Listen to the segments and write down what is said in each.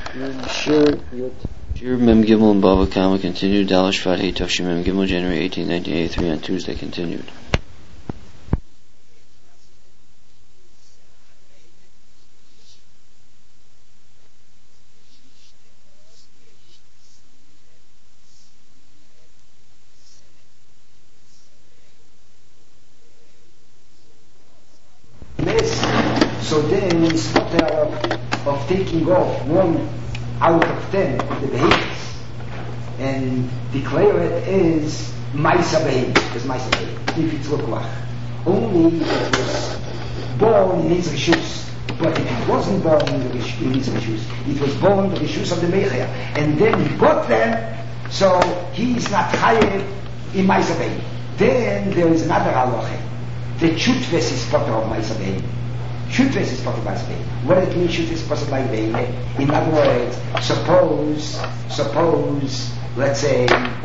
Shir Mem Gimel and Bava Kama continued. Dalash Shvat Hey Tavshim Mem Gimel, January 18, 1983 on Tuesday continued. So then instead of taking off 1 out of 10 of the behemoths and declare it as Maisa Behemoth, as Maisa Behemoth, if it's Lokwach. Only if it was born in his Rishus, but if it wasn't born in his Rishus, it was born in the Rishus of the Meicher, and then he got them, so he is not Chayev in Maisa Behemoth. Then there is another halacha. The Chutves is part of Maisa Behemoth. Shutves is part of Maisa Behemoth. What it means, Shutves is part of Maisa Behemoth? In other words, suppose, let's say,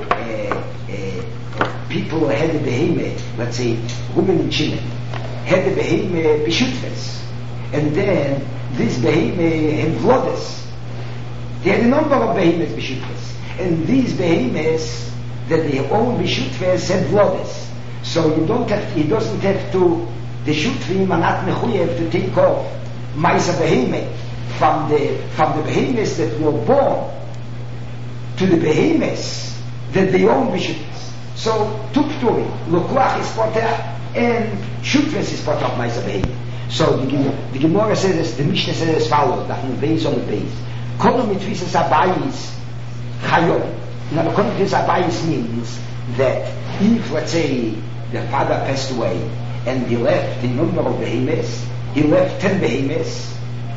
people had the behemoth, let's say, women in Chile, had the behemoth b'Shutves, and then this behemoth had vlodes. They had a number of behemoths b'Shutves, and these behemoths that they own b'Shutves had vlodes. So he doesn't have to. The Shutvim are not mechuyev to take off Maisa Behemoth from the behemoths that were born to the behemoths that they own B'Shutves. So Tupturi, Lukuach is part and Shutves is part of Maisa Behemoth. So the Gemara says, the Mishnah says as follows, that in base on the base. Kolom mitvisas abayis chayom. Now kolom mitvisas abayis means that if, let's say, the father passed away and he left the number of behemoths, he left 10 behemoths.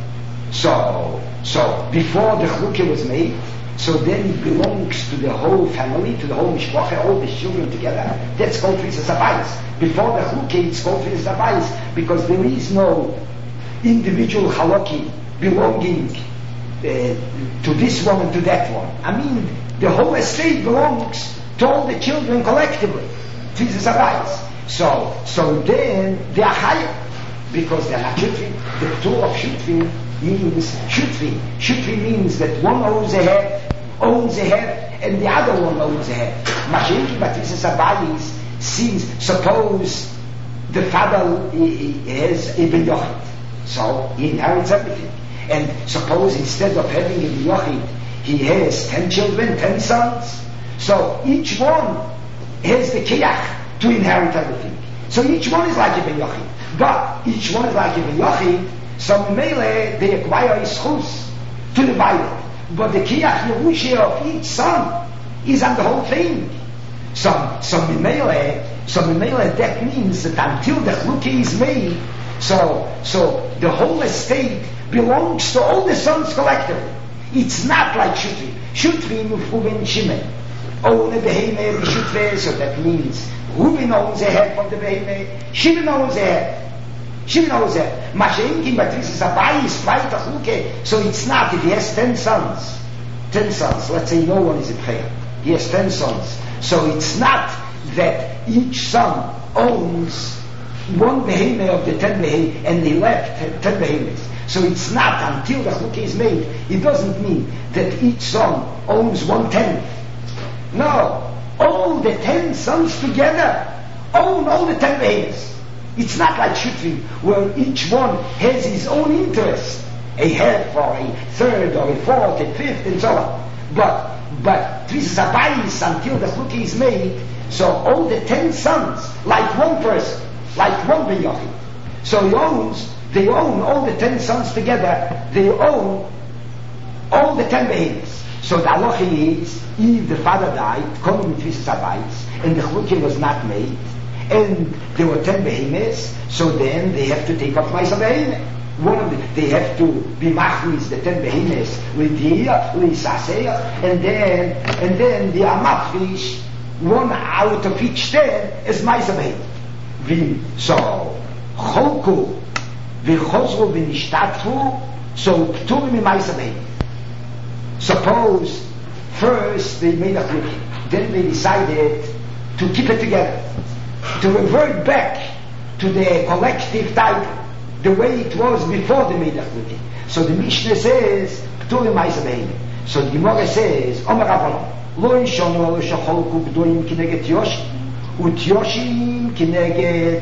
So before the chukah was made, so then it belongs to the whole family, to the whole mishpacha, all the children together. That's called tvisas abayis. Before the chukah, it's called tvisas abayis because there is no individual halakhi belonging to this one and to that one. I mean, the whole estate belongs to all the children collectively. Tvisas abayis. So then they are higher because they are not Shutvim. The tool of Shutvim means Shutvim. Shutvim means that one owns a head, and the other one owns a head. Mashenki Batrisas Abayis seems, suppose the father has a Ben Yochid, so he inherits everything. And suppose instead of having a Ben Yochid, he has 10 children, 10 sons. So each one has the Kiyach to inherit everything. So each one is like a Ben Yochid. But each one is like a Ben Yochid, so Mele, they acquire his chus to the Bible. But the Kiyach Yerusha of each son is on the whole thing. So Mele, that means that until the chukah is made, so the whole estate belongs to all the sons collectively. It's not like Shutvim. Shutvim of Reuven Shimon own a behemoth b'Shutves, so that means Reuven owns a head from the behemoth, Shimon owns a head. Mashenkin Batrisas Abayis fight a chukah, so it's not. If he has 10 sons, let's say no one is a prayer, he has 10 sons, so it's not that each son owns one behemoth of the 10 behemoth and they left 10 behemoths. So it's not until the chukah is made. It doesn't mean that each son owns 1/10. No, all the 10 sons together own all the 10 behemoths. It's not like Shutvim, where each one has his own interest, a half or a third or a fourth, a fifth, and so on. But Tvisas Abayis, until the chukah is made, so all the 10 sons, like one person, like one Ben Yochid. So they own all the 10 sons together, they own all the 10 behemoths. So the halacha is, if the father died, Kolom Tvisas Abayis, and the chukah was not made, and there were 10 behemoths, so then they have to take off Maisa Behemoth. They have to be machlis the 10 behemoths with Saseh, and then they are machlis 1 out of each 10 is Maisa Behemoth. So Cholku v'chozru v'nishtatfu, so Pturim in Maisa Behemoth. Suppose first they made a chukah, then they decided to keep it together, to revert back to the collective title, the way it was before the Medach Chukah. So the Mishnah says, Kturim Maisa Behime. So the Gemara says, Omer Rabbanon, Lo Yishonu Elo Shecholku Gdoim Kineget Yoshim, Ut Yoshim Kineget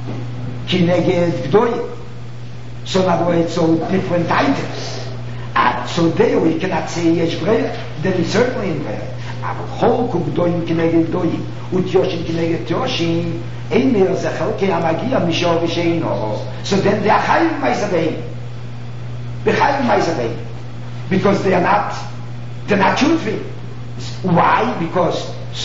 Gdoim. So in other words, so different items. So there we cannot say Yesh Breyer, then it's certainly in Breyer. Cholku Gdoim Kineget Gdoim, Ut Yoshim Kineget Yoshim, Eimer Zechelke Amagia Mishor Visheino. So then they are Chayim Maisa Behime. Bechayim Maisa Behime. Because they're not truthful. Why? Because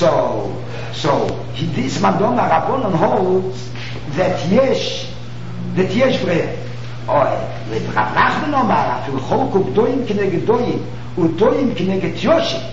this Madonna Rabbanon holds that Yesh Breyer. Or Rav Nachman Omar, after Cholku Gdoim Kineged Doim, Udoim Kineged Yoshim.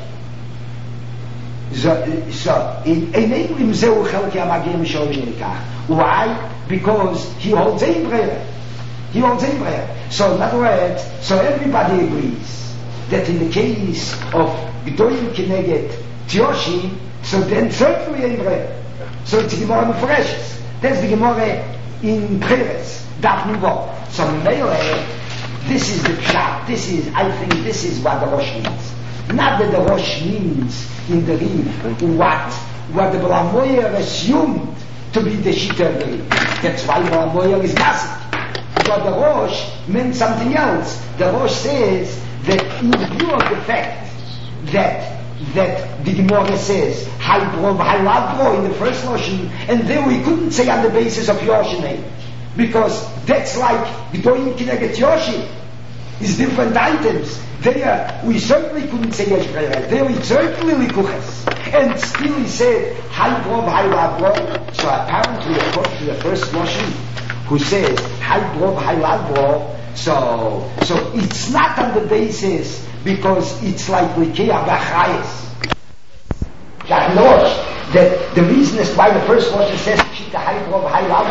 So in Eibrim Zeu Chelki Amagir Mishor V'Nikach. Why? Because he holds Ein Breyer. So in other words, so everybody agrees that in the case of Gdoim Kineged Yoshim, so then certainly Ein Breyer. So it's the Gemara Mefreshes. That's the Gemara in Peretz, Daf Nuvo. So Mele, this is the pshat. I think this is what the Rosh means. Not that the Rosh means in the Riv what the Balamoyer assumed to be the Shita of the Riv. That's why Balamoyer is Gasik. But the Rosh meant something else. The Rosh says that in view of the fact that the Gemara says Hayladro in the first notion, and then we couldn't say on the basis of Yoshinei, because that's like Gdoim Kineged Yoshim is different items. There we certainly couldn't say Yesh Breyer. There we certainly Likuches, and still he said Hayladro. So apparently according to the first notion, who says Hayladro, so it's not on the basis because it's like Likea Bachayis. That knows that the reason is why the first verse says Shita Hayladro.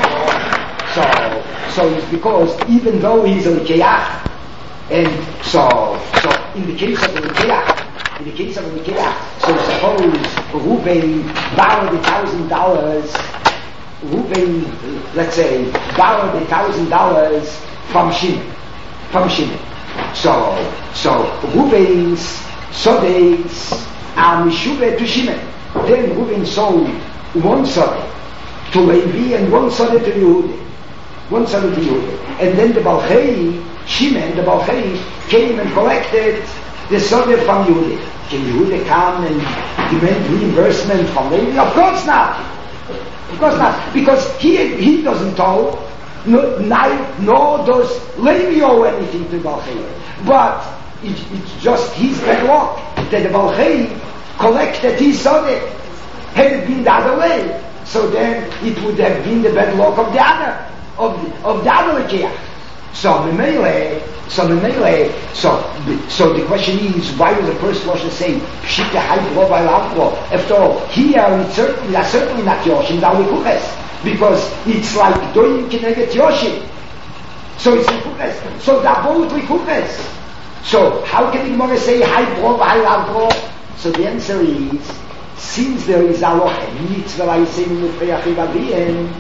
So it's because even though he's a Likea, and so in the case of the Likea, so suppose Reuben borrowed $1,000. Reuben, let's say, borrowed $1,000 from Shimon. So Reuben's sodes are Mishubeh to Shimon. Then Reuben sold one sode to Levi and one sode to Yehuda. And then the Balchei, Shimon, the Balchei, came and collected the sode from Yehuda. Can Yehuda come and demand reimbursement from Levi? Of course not. Because he doesn't owe, nor does Levi owe anything to Balchei. But it's just his bad luck that the Balchei collected his sode. Had it been the other way, so then it would have been the bad luck of the other Lekiach. So the question is, why does the first Lashon say Pshita Hayladro V'Layladro? After all, here it's certainly not Yoshim, now Likuches, because it's like Gdoim Kineged Yoshim. So it's Likuches. So they're both Likuches. So how can the Gemara say Hayladro V'Layladro? So the answer is, since there is Aloha, Mitzvah Yisem Lefei Achivaviem,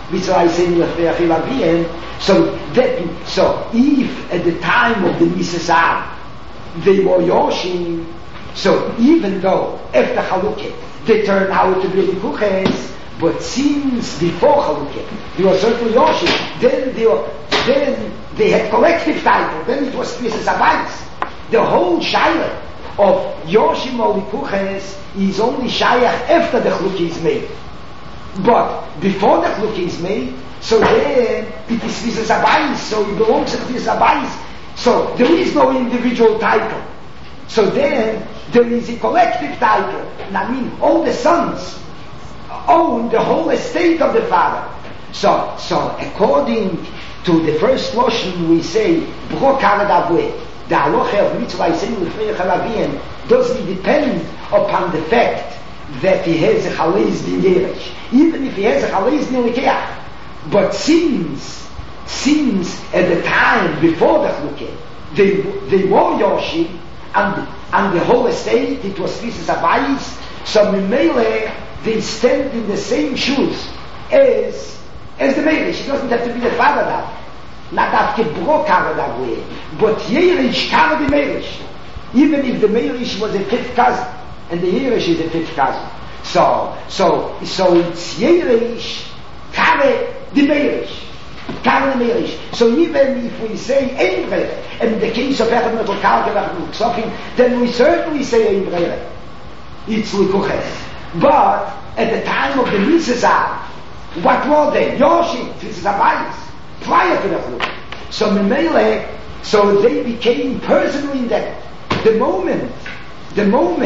so if at the time of the Nisasar they were Yoshim, so even though after Chalukah they turn out to be Likuches, but since before Chalukah they were certainly Yoshim, then they had collective title, then it was Nisasar. The whole Shaila of Yoshim or Likuches is only Shayach after the Chalukah is made. But before the Chalukah is made, so then it is Visas Abayis, so it belongs to Visas Abayis. So there is no individual title. So then there is a collective title. And I mean, all the sons own the whole estate of the father. So according to the first Lashon, we say Bro Kavod Aveh. The halacha of Mitzvah Yisem Lefei Achivaviem doesn't depend upon the fact that he has a Chalez Din Yeresh, even if he has a Chalez Din Likeach. But since at the time before the Chalukah they were Yoshim, and the whole estate it was Visas Abayis, so Mimele they stand in the same shoes as the Meirish. It doesn't have to be the father now, not bro carried that way, but Yeresh carried the Meirish. Even if the Meirish was a fifth cousin, and the Yeresh is a fifth cousin. So it's Yeresh carried the Meirish. So even if we say Einbrele, and in the case of Echad Metal Kalke, then we certainly say Einbrele. It's Likuches. But at the time of the Misazah, what were they? Yoshim, Tzizabayis, prior to the Chuluk. So Memele, so they became personally indebted. The moment the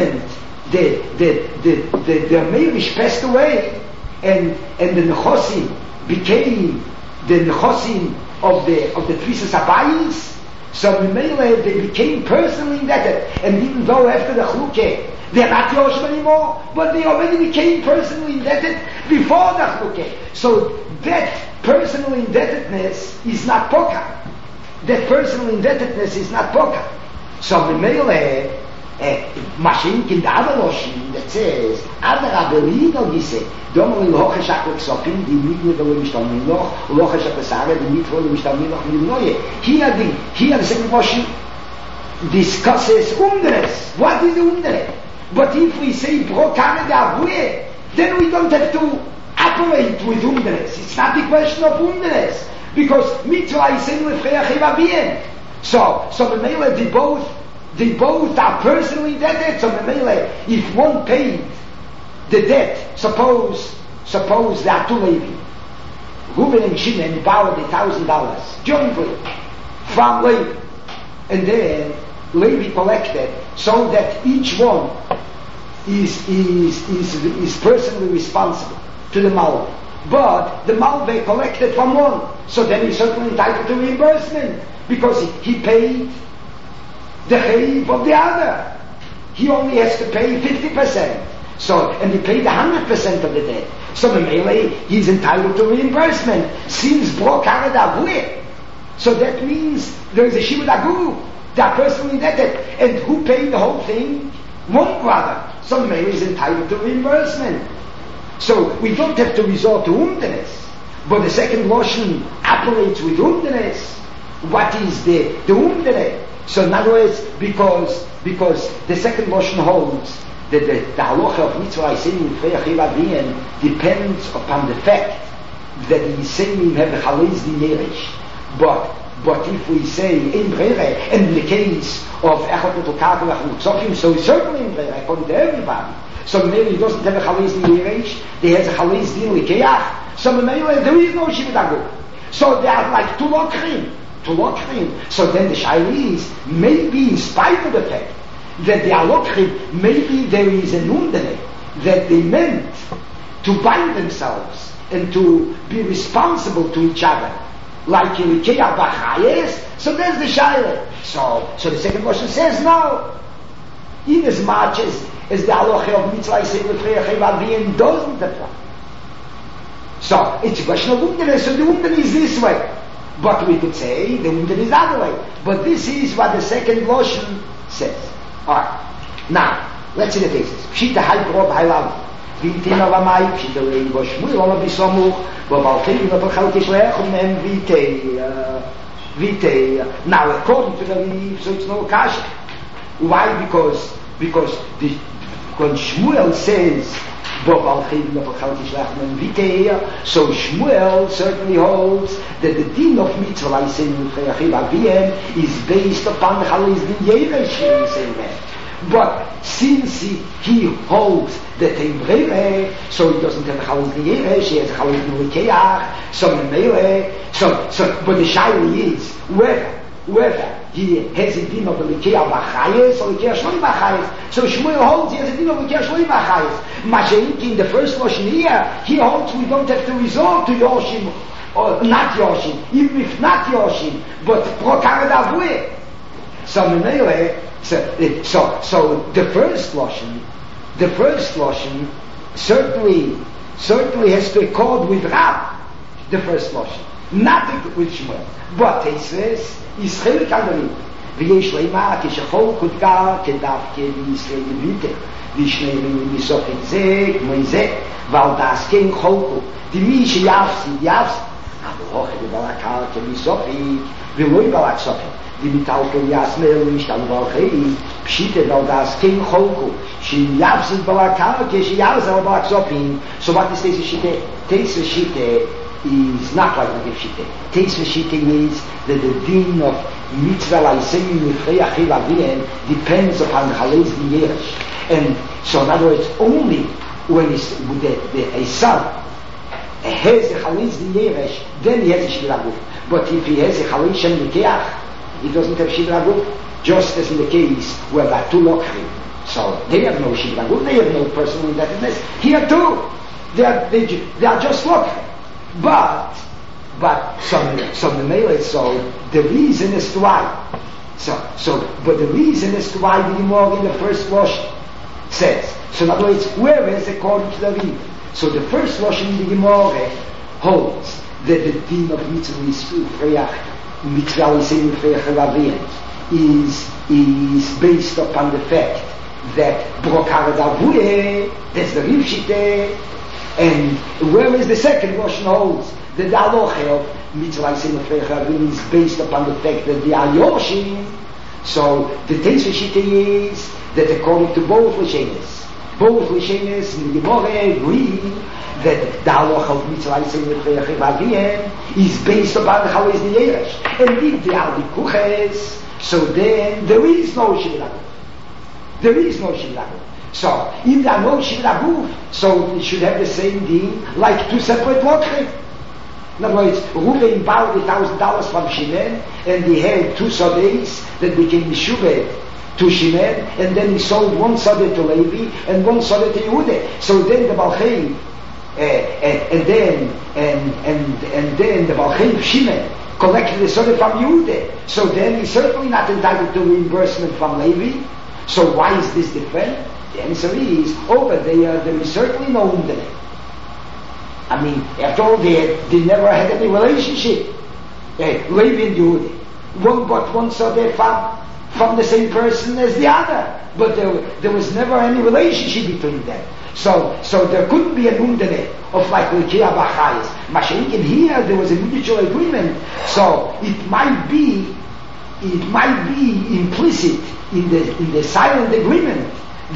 Meirish passed away, and the Nechosim became the Nechosim of the Tvisas Abayis, so Memele they became personally indebted. And even though after the Chluke they're not Yoshim anymore, but they already became personally indebted before the Chluke. So that personal indebtedness is not Poka. That personal indebtedness is not Poka. So Memele, Mashin in the other Loshim that says, Adar Abelino Gise, Domoli Loche Shakle Ksopim, die Mitne Velo Mishtamim Loch, Loche Shakle Sare, die Mitne Velo Mishtamim Loch, Milnoye. Here the second Loshim discusses Umdres. What is the Umdres? But if we say Bro Kame de Abuye, then we don't have to operate with Umdres. It's not the question of Umdres. Because Mitzvah is in Lefreya Chiva Bien. So Memele, they both are personally indebted. So Memele, if one paid the debt, suppose there are two Levi, Reuben and Shimon borrowed $1,000 jointly from Levi, and then Levi collected, so that each one is personally responsible to the Malveh. But the Malveh collected from one, so then he's certainly entitled to reimbursement, because he paid the chayv of the other. He only has to pay 50%. So, and he paid 100% of the debt. So Memele, he's entitled to reimbursement. Since Bro Kared Avuye. So that means there is a Shibud Aguru. They are personally indebted. And who paid the whole thing? One brother. So Memele is entitled to reimbursement. So we don't have to resort to Umdenes. But the second Loshen operates with Umdenes. What is the Umdenes? So in other words, because the second Loshen holds that the halacha of Mitzvah Yisrael Lefreya depends upon the fact that the Yisraelim have a chalez dinerish. But if we say in Brere, and in the case of Echad Metal Kalke Ksopim, so it's certainly in Brere according to everybody. So maybe he doesn't have a chalez dinerish, he has a chalez din likeach. So maybe there is no Shibud Agur. So they are like two lokrim. So then the shaila is, maybe in spite of the fact that they are lokrim, maybe there is an undene that they meant to bind themselves and to be responsible to each other, like in Ikea Bachayes. So there's the shaila. So the second question says no. In as much as the halacha of Mitzvah Yisrael Lefreya Chiva Bien doesn't apply. So it's a question of undene. So the undene is this way. But we could say the undene is the other way. But this is what the second Loshen says. Alright. Now, let's see the cases. Pshita Hai Grob Hai Lav. V'yitin Alamai, Pshita Lei Bo Shmuel Ola Bisomuch, Bo Baltei V'notel Chalkish Le'echum Mem Vitei. Now, according to the Levi, so it's no kasha. Why? Because when Shmuel says so Shmuel certainly holds that the din of Mitzvah is based upon the Chalez Din Yeresh in the same way. But since he holds that in Brere, so he doesn't have a Chalez Din Yeresh, he has a Chalez Din Likeach, so but the shaila is whether he has a din of the Likeach Bachayes or Likeach Shloi Bachayes. So Shmuel holds he has a din of Likeach Shloi Bachayes. Mashenki in the first Loshen here, he holds we don't have to resort to Yoshim or not Yoshim, even if not Yoshim, but Bro Kared Avuye. So the first Loshen certainly has to accord with Rab, the first Loshen, not with Shmuel. But he says is chelik al ויש למה כשחול קודקה כדווקא בישראל לביטר וישניים מסוף את זה כמו זה ועל דעס כן חולקו דמי שיפסיד אבל הוכי בבלקר כמיסופי ולא יבלק סופי דמיטלקל יסמל משתל בלחי פשיטה דלדס כן חולקו שיאבסית בלקר כשיאבסל בלק סופי. So what is this shite? This shite is not like the shite. This shite is that the din of mitzvah laisemi mifrei achiv avien depends upon the halez diyeresh. And so in other words, only when a son has a halez diyeresh, then he has a shivir aguf. But if he has a halez shem lekeach, he doesn't have shivir aguf. Just as in the case where there are two lokrim, so they have no shivir aguf, they have no personal indebtedness. Here too, they are just lokrim. But some the male, so the reason is to why. But the reason is to why the Gemara in the first wash says. So in other words, where is according to the reason? So the first wash in the Gemara holds that the din of mitzvah is based upon the fact that brokar davue, that's the rivshite. And where is the second Russian holds? The halacha of mitzvah is based upon the fact that they are yoshim. So the Teisva is that according to both Lishenes in the Gemara agree that the halacha of mitzvah is based upon how is the Yeresh. And if they are the kuches, so then there is no shivir. There is no shivir. So, if there are no shivir aguf, so it should have the same deen like two separate lokrim. In other words, Reuven borrowed $1,000 from Shimon, and he had two sodeis that became mishubed to Shimon, and then he sold one sodeh to Levi and one sodeh to Yehuda. So then the Balchei, and then the Balchei of Shimon collected the sodeh from Yehuda. So then he's certainly not entitled to reimbursement from Levi. So why is this different? The answer is, over there is certainly no umdene. I mean, after all, they never had any relationship. Levi and Yehuda. One saw their from the same person as the other. But there was never any relationship between them. So there couldn't be an umdene of like Lekia Bachayis. Mashiach, in here there was a mutual agreement. So it might be implicit in the silent agreement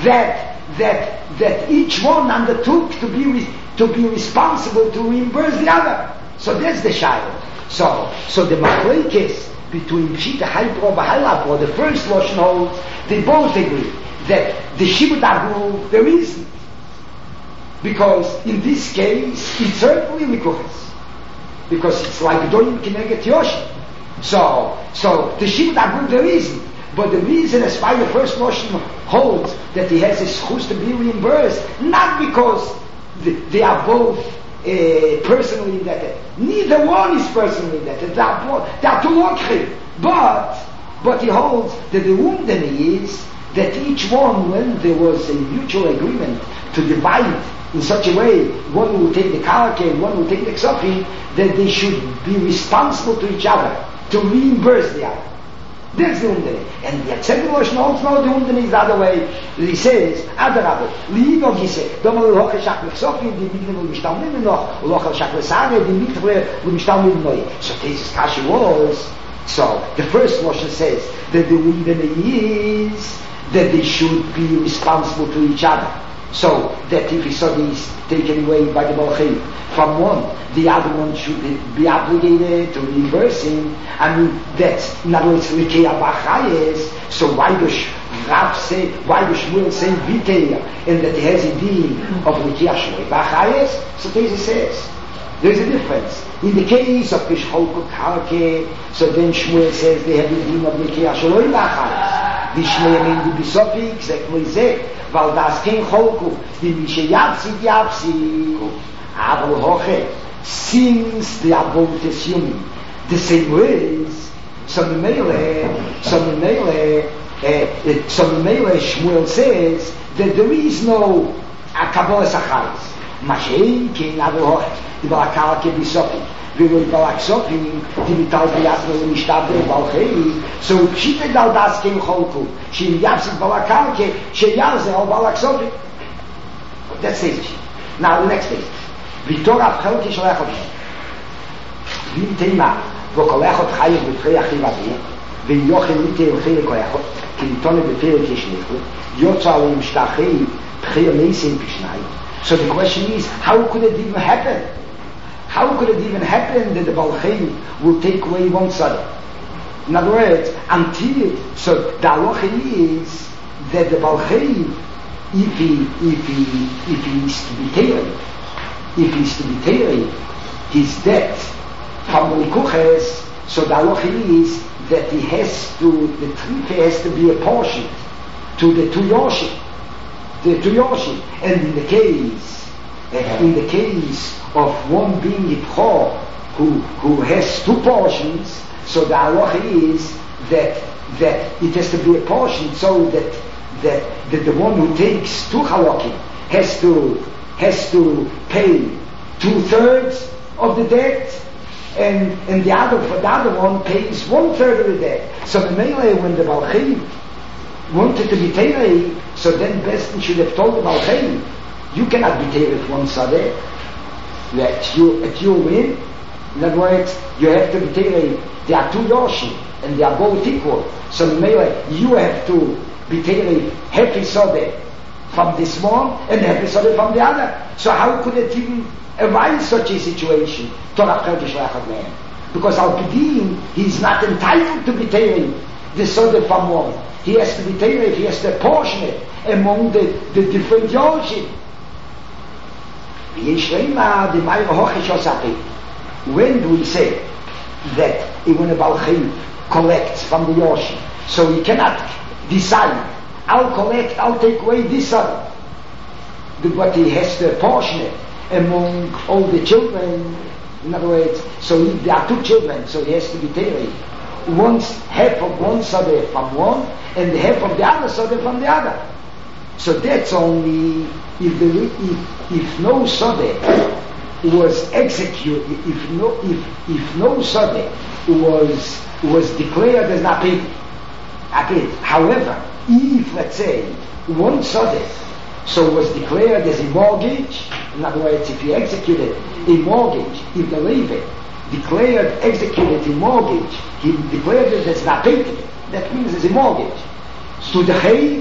that each one undertook to be responsible to reimburse the other. So that's the shayla. So the machlekes between Pshita Haipro and Halapro, the first Lashon holds, they both agree that the shibud aguf there isn't, because in this case it's certainly likuchas, because it's like doing kineget yoshin. So the shibud aguf there isn't. But the reason as why the first Lashon holds that he has a schus to be reimbursed, not because they are both personally indebted. Neither one is personally indebted. They are two lokrim. But he holds that the umdene is that each one, when there was a mutual agreement to divide in such a way, one will take the karka and one will take the ksofim, that they should be responsible to each other to reimburse the other. That's the umdene. And the second Lashon holds no, the umdene is the other way. He says, Adarabah, li'idog he said, Domal l'hochel shak l'chsofim, di mikne l'mishtalmim noch, l'hochel shak l'sage, di mikne l'mishtalmim noi. So this kashi was, so the first Lashon says that the umdene is that they should be responsible to each other. So that if his son is taken away by the Balchei from one, the other one should be obligated to reimburse him. I mean, that's in other words Likei Abachayes. So why does Shmuel say Viteya, and that he has a deen of Likei Abachayes? So Tezi says there is a difference. In the case of Kishcholko Karke, so then Shmuel says they have a deen of Likei Abachayes. Die Shmuel in the Bisopik, exactly that. weil das kein Cholku, die mich yapsi, aber hoche, since the above is human, the same ways, some Mele Shmuel says that there is no Kabbalah Sacharis. Mashen king aber hoche, die Balakala ke Bisopik. Will balak sopim, die mital biasme mishtab de balchei. So pshite dal das kem cholku. She yapsit balakalke, she yaze al balak sopim. That says it. Now the next page. Vitor av chelke shalachot. Vim Tema, Vokolechot Chayev B'Frei Achivadi, V'Yochel Lite L'Chei L'Koechot, Kilitone B'Frei L'Keshnechu, Yotzal L'Mshtachei, P'Chei L'Neisei P'Shnai. So the question is, how could it even happen? How could it even happen that the Balchei will take away one side? In other words, until, so the halacha is that the Balchei, if he is to be tailored, his debt from the Likuches, so the halacha is that he has to, the tripe has to be apportioned to the two Yoshim. And in the case of one being Yitcho, who has two portions, so the halacha is that it has to be apportioned so that the one who takes two halakim has to pay 2/3 of the debt, and the other one pays 1/3 of the debt. So the Mele, when the Balchei wanted to be Teirei, so then Bestin should have told the Balchei, you cannot be Teirei one Sadeh. At your win, in other words, you have to be Teirei. There are two Yoshim, and they are both equal. So the Mele, you have to be Teirei happy Sadeh from this one, and happy Sadeh from the other. So how could it even arise such a situation? Because Al-Pidin, he is not entitled to be Teirei the Sadeh from one. He has to be Teirei, he has to portion it among the different Yoshim. When do we say that when a Balchei collects from the Yoshim, so he cannot decide, I'll collect, I'll take away this other, but he has to portion it among all the children. In other words, so there are two children, so he has to be Teirei. Half of one Sadeh from one, and the half of the other Sadeh from the other. So that's only if no Sadeh was executed, if no Sadeh was declared as not paid. However, if let's say one Sadeh so was declared as a mortgage, in other words, if he executed a mortgage, if the Levi executed a mortgage, he declared it as not paid. That means as a mortgage. So the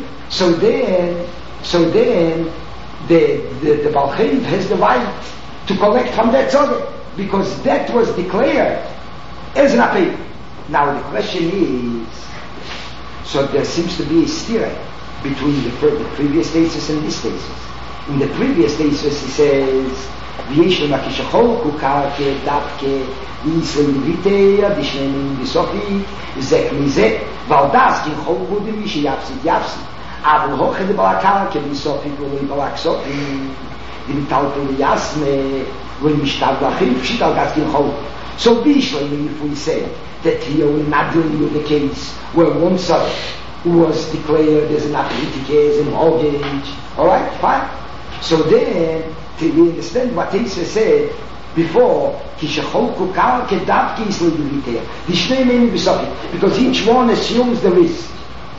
Balchei has the right to collect from that Tzaddik, because that was declared as not paid. Now the question is, so there seems to be a steer between the previous thesis and this thesis. In the previous thesis he says, ויש למקישחול קוקרקה דווקא וישראל לביטר דשנמים בסופי זק מזה ועל דס כן חול קודם מי שיפסיד אבל הוכי לבלקרקה בסופי ולא בלק סופי דמטלפו ליסמה ולמשתב לכם פשיט על דס כן חול. So Bishlam, if we say that here we're not dealing with the case where one son was declared as an applitic, as a mortgage, alright, fine. So then we understand what Tisa said before, because each one assumes the risk.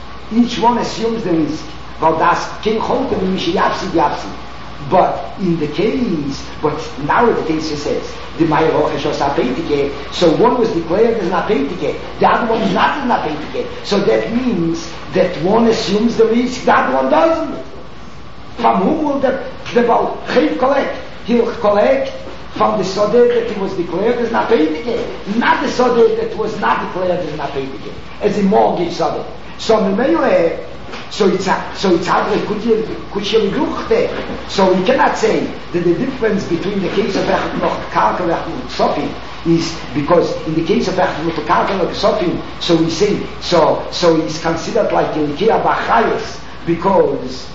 But in the case, but now the Tisa says, so one was declared as an apetike, the other one is not an apetike. So that means that one assumes the risk, the other one doesn't. From whom will the Balchei collect? He'll collect from the Sodeh that he was declared as an apetike, not the Sodeh that was not declared as an apetike, as a mortgage Sodeh. So it's hardly kuchel. So we cannot say that the difference between the case of Karka and Sofim is because in the case of Karka and Sofim, so we say so he's considered like a Likea Bachayos because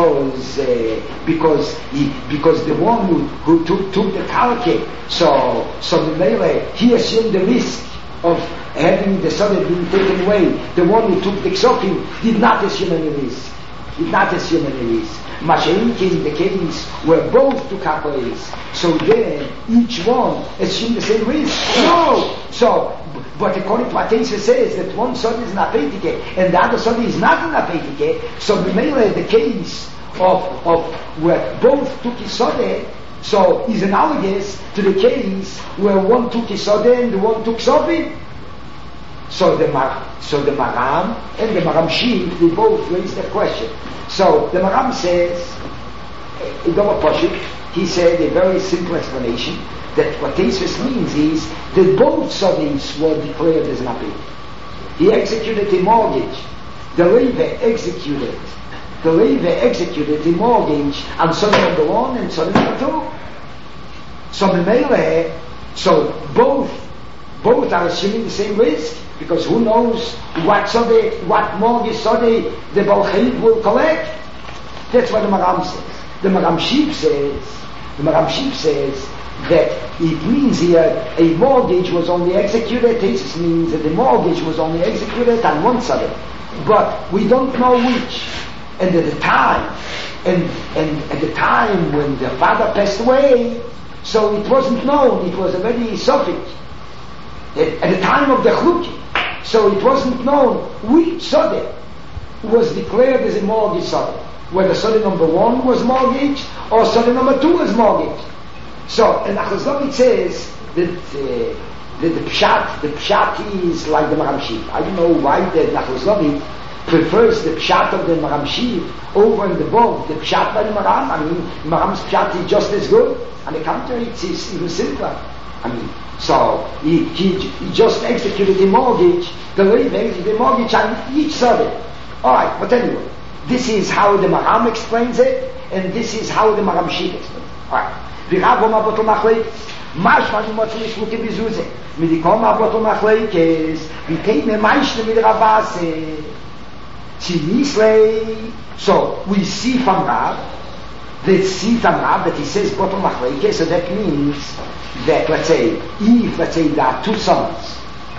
the one who took the Karka, so the Mele, he assumed the risk of having the son being taken away. The one who took the Ksofim did not assume any risk. Mashainki in the case where both took up ways. So then each one assumed the same risk. No! So, but according to what Tesa says, that one son is an apetike and the other son is not an apetike, so the case of where both took his son, So is analogous to the case where one took Yisodeh and the one took Sofim. So the Maram and the Maram Shiv, they both raise that question. So the Maram says, in Doma Poshik, he said a very simple explanation that what Teisves means is that both Sodis were declared as Napi. He executed the mortgage. The Levy executed the mortgage on son number 1 and son number 2. So both are assuming the same risk, because who knows what mortgage Sodeh the Baal Chayv will collect. That's what the Maram says. The Maram Shiv says that it means here a mortgage was only executed. This means that the mortgage was only executed on one side, but we don't know which. And at the time when the father passed away, so it wasn't known. It was already Sophic at the time of the Chluki. So it wasn't known which Sodeh was declared as a mortgage Sodeh. Whether Sodeh number 1 was mortgage or Sodeh number 2 was mortgage. So, and Achazlovit says that the Pshat is like the Maram Shiv. I don't know why the Achazlovit prefers the Pshat of the Maram Shiv over and above the Pshat by the Maram. I mean, Maram's Pshat is just as good. On the contrary, it's even simpler. I mean, so he just executed the mortgage, the Levi executed the mortgage on each Sodeh. Alright, but anyway, this is how the Maram explains it, and this is how the Maram Shiv explains it. Alright. V'rav Omar Botol Machlekes, Mashma Nimotzel Ishluke Bizuze, Midikom Botol Machlekes, V'teime Maishne Mid Ravase, Tzinisle. So we see from Rav, that he says Botol Machlekes, so that means that, let's say, if there are two sons,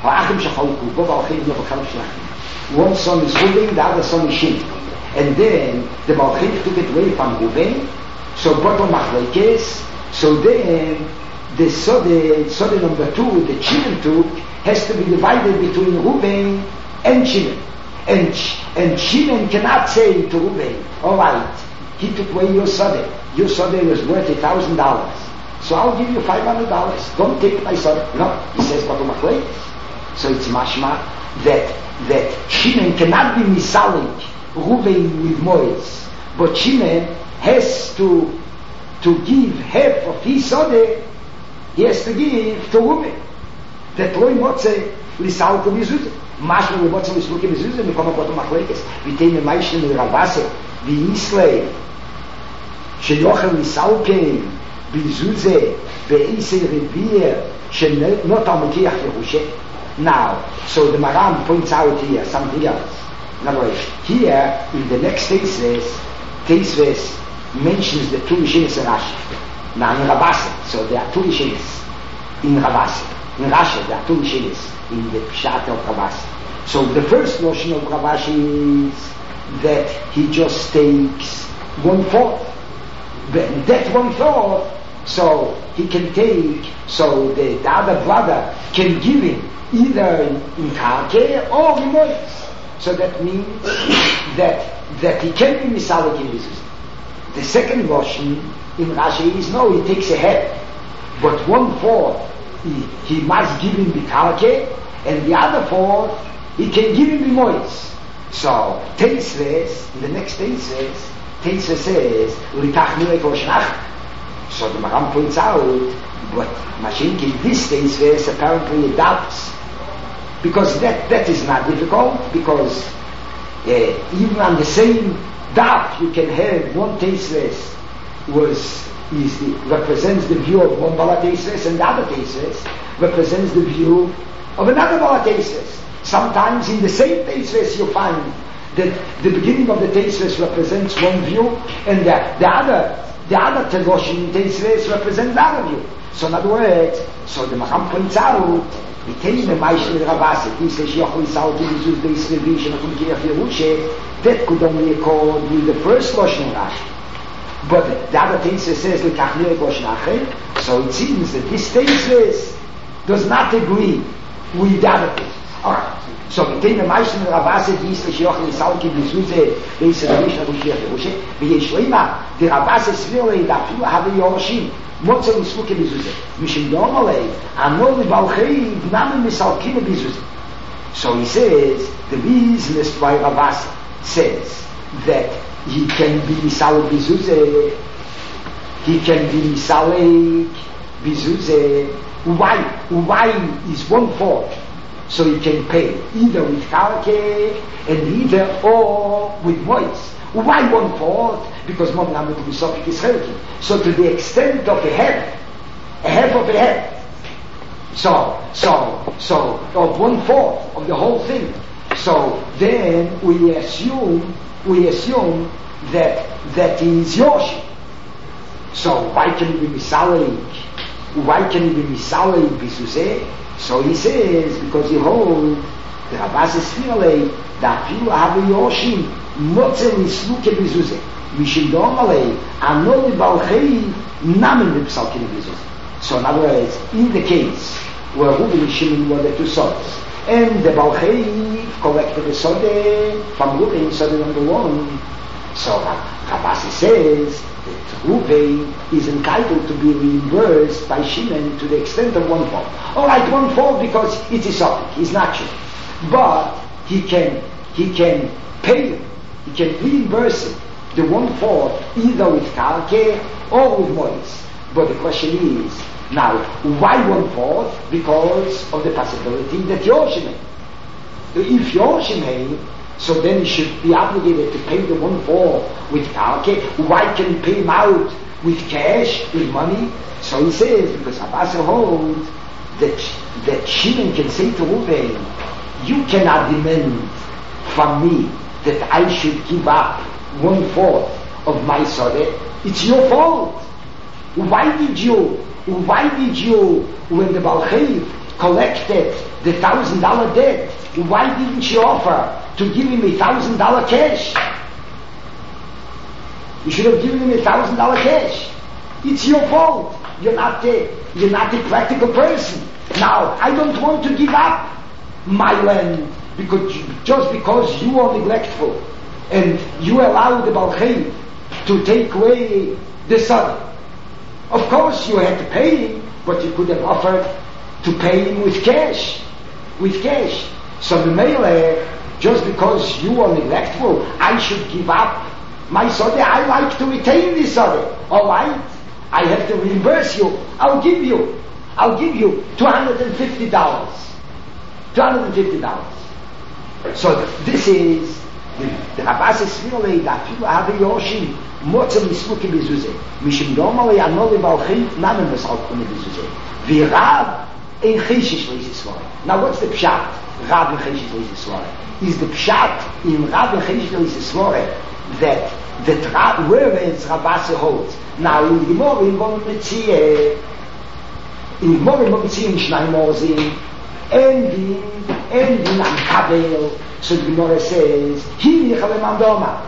one son is Ruben, the other son is Shimon, and then the Baal Chayv took it away from Ruben, so Botol Machlekes. So then the Sodeh number 2, the Shimon took, has to be divided between Ruben and Shimon. And Shimon cannot say to Ruben, alright, he took away your Sodeh. Your Sodeh was worth $1,000. So I'll give you $500. Don't take my Sodeh. No, he says Botol Machlekes. So it's mashma that Shimon cannot be misalik Ruben with Mois, but Shimon has to give half of his Sodeh, he has to give to Ruben. That Loi Motze Lisal Ko Mizuzah. Mashma Le Motze Lisal Ko Mizuzah, Mikoma Botol Machlekes, V'teime Maishne Mid Ravase, V'Yislei, Sheyochel Lisal Ko Mizuzah, V'Eisei Revir, Shenot Al-Mekiach Yerushe. Now, so the Maram points out here something else. In other words, here in the next Teisves mentions the two Rishonos in Rashi. Now in Ravase, so there are two Rishonos in Ravase. In Rashi, there are two Rishonos in the Pshat of Ravase. So the first notion of Ravashi is that he just takes 1/4. That 1/4, so he can take, so the other brother can give him either in Karke or in Mois. So that means that he can be Misalik in Mizuzah. The second version in Rashi is no, he takes a half, but 1/4 he must give him the Karke, and the other 4 he can give him the Mois. So Teisves, in the next Teisves says Likach Nirek Oshnach. So the Maram points out, but Mashinki this Teisves apparently adopts, because that is not difficult, because even on the same dot you can have one Teisves represents the view of one Bala Teisves, and the other Teisves represents the view of another Bala Teisves. Sometimes in the same Teisves you find that the beginning of the Teisves represents one view, and the other Tegoshim Teisves represents the other view. So in other words, so the Maram points out, that could only accord with the first Lashon Rashi. But the other Teisves says, so it seems that this Teisves does not agree with the other Teisves. Alright. So we take the Maishim Ravase, dies le Shioch Lisalki Bizuze, Beis Ravish Ravish Yerushe, V'yesh Leima, the Ravase Svile, Dafilu Have Yorshim, מוצא מסלוקי בזוזה. משום דומלei, anol balchei namen misalkine b'zuze. So he says, the reason is why Ravasa says that he can be misalik b'zuze, he can be misalik b'zuze. Why is 1/4? So he can pay either with karke and either or with mois. Why 1/4? Because Mon Lamed Musafik is helping. So to the extent of a half of a half. So of 1/4 of the whole thing. So then we assume that he is Yoshi. So why can he be misalik? Why can he be misalik b'zuzeh? So he says, because he holds the Rabbas is feeling that people have a Yoshi motze misluke b'zuzeh. Mishim domalei anol balchei namen b'psalkin b'zuzeh. So in other words, in the case where Reuben and Shimon were the two sons, and the balchei collected the sode from Reuben, sode number 1. So Rabbas says that Reuben is entitled to be reimbursed by Shimon to the extent of 1/4. All right, 1/4 because it's a topic, he's not sure, but he can pay him, he can reimburse him the 1/4 either with karke or with mois. But the question is now, why 1/4? Because of the possibility that Yoshim. If Yoshim, so then he should be obligated to pay the 1/4 with karke. Why can he pay him out with cash, with money? So he says, because Abasa holds that Shimon can say to Reuben, you cannot demand from me that I should give up 1/4 of my sode. It's your fault. Why did you, when the Balchei collected the $1,000 debt, why didn't you offer to give him $1,000 cash? You should have given him $1,000 cash. It's your fault. You're not a practical person. Now, I don't want to give up my land just because you are neglectful and you allow the Balchei to take away the son. Of course you had to pay him, but you could have offered to pay him with cash. So the Mele, just because you are neglectful, I should give up my sode. I like to retain this sode. All right, I have to reimburse you. I'll give you $250. $250. So this is the Rabbas is feeling that people have a Yoshi motze misluke b'zuzeh. Mishim domalei anol balchei namen b'salkune b'zuzeh. V'Rav ein chishish le'isisvore. Now what's the pshat? Rav ein chishish le'isisvore. Is the pshat in Rav ein chishish le'isisvore that whereas Rabbas holds. Now in Gemara in Momitzie in Shnai Mozim and in Amkabel, so the Gemara says, Hi Nichalem Andoma.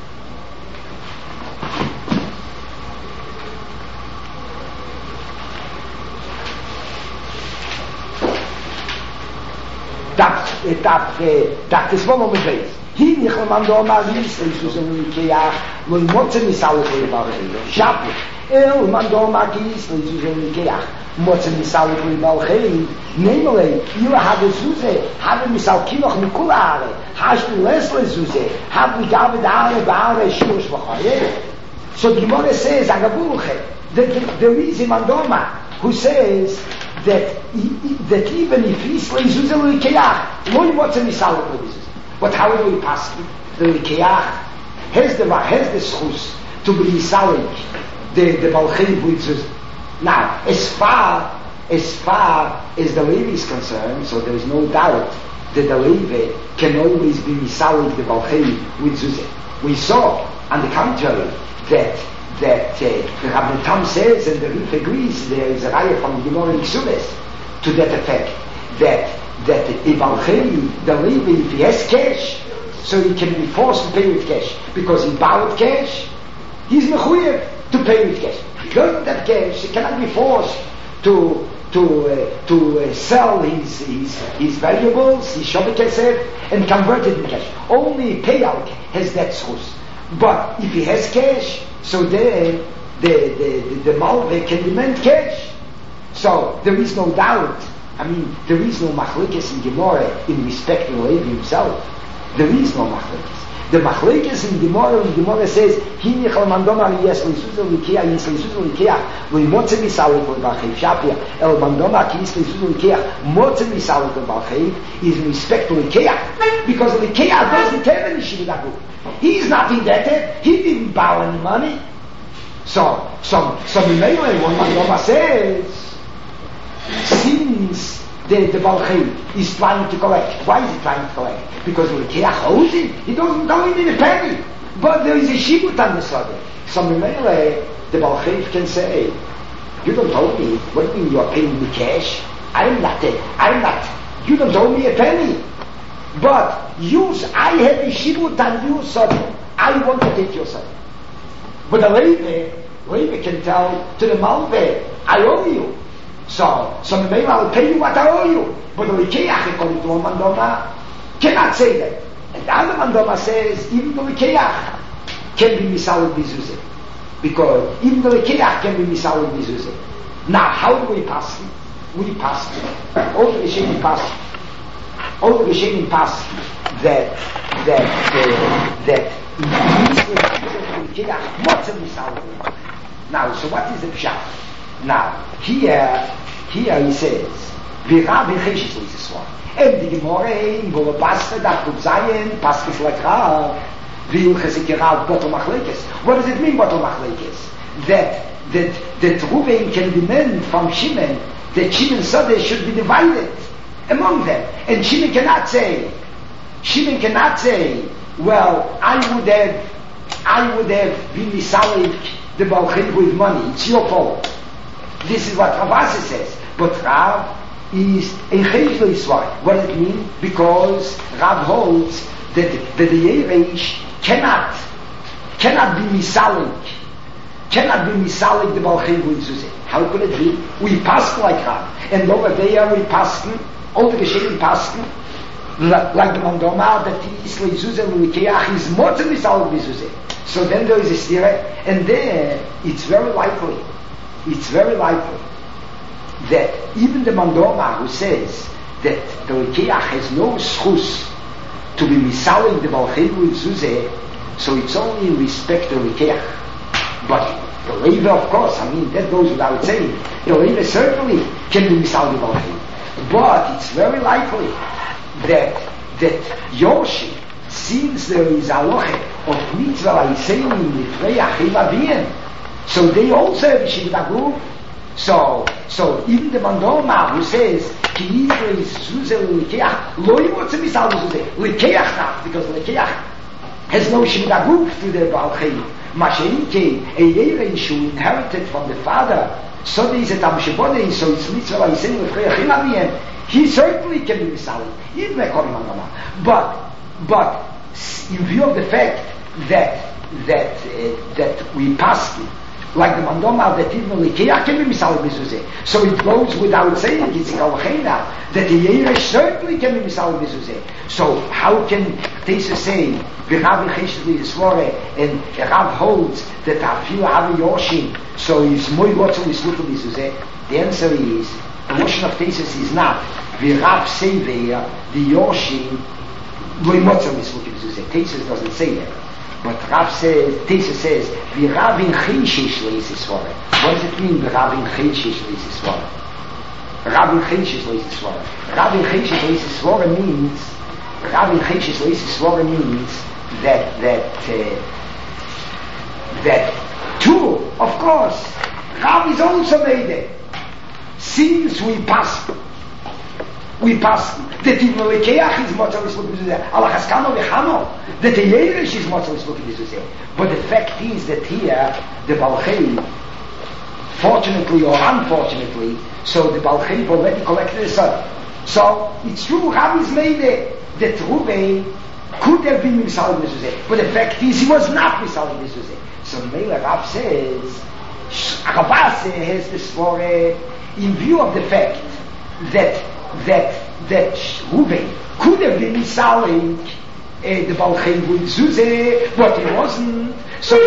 Dat is wel met deze. Hi Nichalem Andoma, Ries, en Susan Nikeach, lo motze misale voor Balchei. Shapu. El Mandoma Gis, en Susan Nikeach. Motze misale voor Balchei. Namely, you have a Suze, have a misal kinoch mikulare, has to lesle Suze, have we gathered Are, Shush Vachaye. So the Gemara says, Agabulche, there is a Mandoma who says that even if he slays Suze Likeach, lo motze misale for Suze. But how do we pass it? The Likeach has the schus to be misalik, the Balchei with Suze. Now, as far as the Levi is concerned, so there is no doubt that the Levi can always be misalik the Balchei with Zuzeh. We saw, on the contrary, that the Rabbi Tam says, and the Rif agrees, there is a raya from Gemara in Ksubes to that effect, that the Balchei, the Levi, if he has cash, so he can be forced to pay with cash, because he borrowed cash, he's mechuyev to pay with cash. If he doesn't have cash, he cannot be forced to sell his valuables, his shobekesef, and convert it in cash. Only payout has that source. But if he has cash, so then the Malveh can demand cash. So there is no doubt. I mean, there is no machlekes in Gemara in respect to Levi himself. There is no machlekes. The machlekes in Gemara says, "Hini chal mandoma yes leisuzel likea yes leisuzel likea leimotze misalik lebalchei shapia el mandoma ki yes leisuzel likea motze misalik lebalchei is in respect to likea because likea doesn't have any shivadagu. He's not indebted. He didn't borrow any money. So in Meilei, when mandoma says, since the Balchei is trying to collect. Why is he trying to collect? Because the Keach owes him. He doesn't owe him in a penny. But there is a shibut on the subject. So Memele, the Balchei can say, you don't owe me. What do you mean you're paying me cash? I'm not. You don't owe me a penny. But I have a shibut on you, so I want to take your son. But the Levi can tell to the Malveh, I owe you. So maybe I'll pay you what I owe you. But the Likeach, according to one Mandoma, cannot say that. And the other Mandoma says, even the Likeach can be Misalik Bizuzeh. Because even the Likeach can be Misalik Bizuzeh. Now, how do we pass it? We pass it. All the Rishonim pass that now, so what is the pshat? Now, here he says, V'Rav in Cheshis L'Yisrael. And the Gemara in Bova Basra, that could Zayin, Paskis like Rav, V'Ilchesik Rav, Botel Machlekes. What does it mean, Botel Machlekes? That Ruben can demand from Shimon that Shimon Sodeh should be divided among them. And Shimon cannot say, well, I would have been misalik the Balchim with money. It's your fault. This is what Ravasi says. But Rav is a Cheshis L'Yisrael. What does it mean? Because Rav holds that the Yeresh cannot be misalik the Balchim with Zuzeh. How could it be? We pass like Rav. And over there we pass, all the Gesherim pass, like the Mandoma, that is L'Zuzeh L'Ikeach is more than misalik with Zuzeh. So then there is a stira, and then it's very likely that even the Mandoma who says that the Likeach has no schus to be misaling the Balchim with Zuzeh, so it's only in respect to Likeach. But the Levi, of course, I mean, that goes without saying, the Levi certainly can be misaling the Balchim. But it's very likely that Yoshi, since there is a halacha of mitzvah Yisraelim Lifrei Achim Aviyim, so they also have Shivdagu. So even the Mandoma who says Ki Yisrael is Zuzeh L'Likeach Lo Yimotze Misal Zuzeh Likeach not, because Likeach has no Shivdagu to the Balchim. Masha'inke a Yeresh who inherited from the father, so there is a Tam Shebonei, so it's mitzvah Yisraelim Lifrei Achim Aviyim. He certainly can be misal, even according to Mandoma. But in view of the fact that we pass like the Mandoma that even Likeach can be misal Bizuzeh, so it goes without saying it's Galchena that the Yeresh certainly can be misal Bizuzeh. So how can Teisa say V'Rav in Cheshis L'Yisrael and Rav holds that Afilu Avi Yoshim, so he's Moy Rotzel L'Sluch Bizuzeh? The answer is the motion of Tesis is not V'Rav Seveya the Yoshim Moy Rotzel L'Sluch Bizuzeh. Tesis doesn't say that. But Tesis says, V'Rav in Cheshis L'Yisrael. What does it mean, V'Rav in Cheshis L'Yisrael? Rav in Cheshis L'Yisrael. Rav in Cheshis L'Yisrael means that two, of course, Rav is also made it. Since we pass that even Likeach is Motzah L'Sluch Bizuzeh, Allah Chaskano V'Chano, that the Yeresh is Motzah L'Sluch Bizuzeh. But the fact is that here, the Balchim, fortunately or unfortunately, so the Balchim already collected a son. So it's true, Rav is made it, that Ruben could have been Misal Bizuzeh, but the fact is he was not Misal Bizuzeh. So Mela Rav says, Ravase has this for in view of the fact that Ruben could have been misaling the Balchim with Zuzeh, but he wasn't. So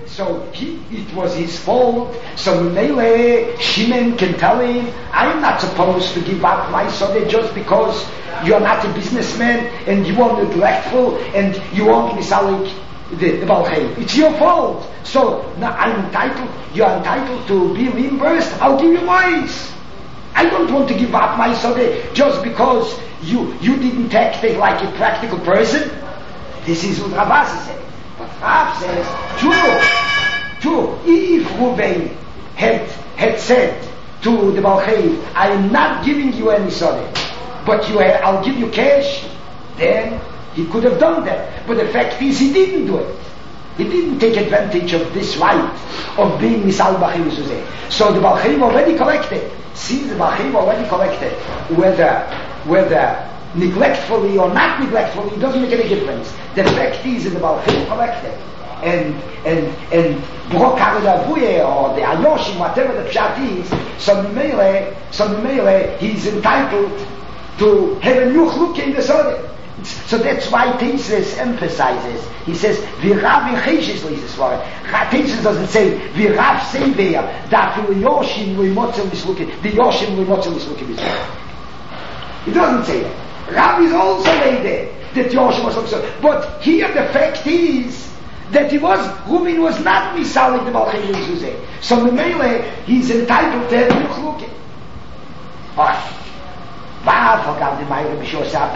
it was his fault. So Mele, Shimon can tell him, I'm not supposed to give up my son just because you're not a businessman and you are neglectful and you won't misalik the Balchei. It's your fault. So now you're entitled to be reimbursed. I'll give you mine. I don't want to give up my son just because you didn't act like a practical person. This is what Rav said. But Rav says, true, if Reuven had said to the Balchei, I am not giving you any son, but I'll give you cash, then he could have done that. But the fact is, he didn't do it. He didn't take advantage of this right of being Misal Bachim Mezuzeh. So the Balchim already collected. Since the Balchim already collected, whether neglectfully or not neglectfully, it doesn't make any difference. The fact is that the Balchim collected. And Brok HaRedavuye or the Ayoshim, whatever the Pshat is, so Mele, he's entitled to have a new chluk in the Sodeh. So that's why Tesis emphasizes. He says, "V'rav in Cheshes leizes for it." Tesis doesn't say, "V'rav say there that the Yoshim loimotzel mislukim, the Yoshim loimotzel mislukim is there." It doesn't say that. Rav is also made there that Yoshim was also. But here the fact is that Reuven was not misalik the Balchei Mezuzeh. So the Mele, he's entitled to have mislukim. Alright. And by Yosef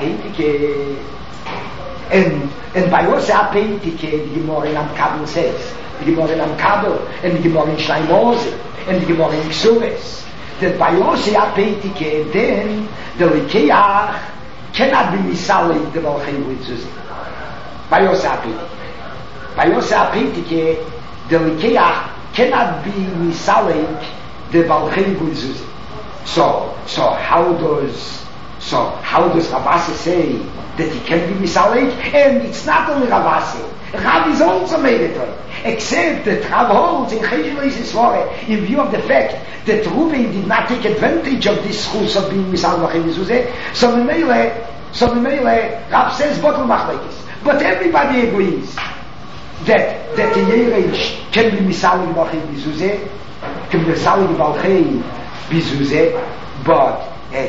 Apentike, the Gemara in Amkabel says, the Gemara in Amkabel, and the Gemara in Shleimose, and the Gemara in Ksures, that by Yosef Apentike, then the Likeach cannot be misalik the Balchei Mezuzeh. By Yosef Apentike. By Yosef Apentike, the Likeach cannot be misalik the Balchei Mezuzeh. So how does Ravase say that he can be misalik? And it's not only Ravase. Rav is also made it right. Except that Rav holds in Cheshes in view of the fact that Reuven did not take advantage of this schus of being misalik Mezuzeh. So the Mele, Rav says bottle machlekes. But everybody agrees that the Yeresh can be misalik Mezuzeh, can be misalik Balchei Mezuzeh, but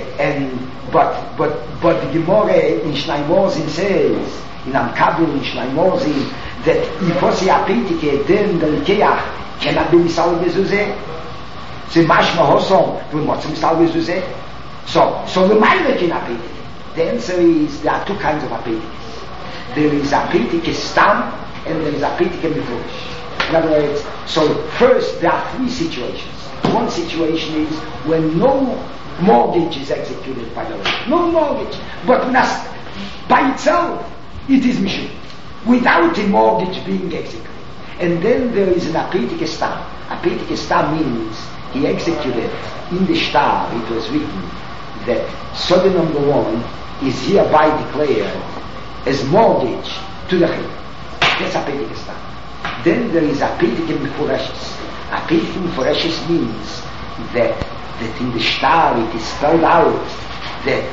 the Gemara in Shleimozin says, in Amkabel in Shleimozin, that if Osi Apentike, then the Likeach cannot be Misal Mezuzeh. So Mashma Hosom, we must Misal Mezuzeh. So the Maile can Apentike. The answer is, there are two kinds of Apentikes. There is Apentike Stam, and there is Apentike Mefurish. In other words, so first there are three situations. One situation is when no mortgage is executed by the law. No mortgage. But by itself, it is Mishum. Without a mortgage being executed. And then there is an Apentike Stam. Apentike Stam means he executed in the Shtar, it was written that Sodeh number 1 is hereby declared as mortgage to the Chayv. That's Apentike Stam. Then there is Apentike Mefureshes. Apentike Mefureshes means that in the Shtar it is spelled out that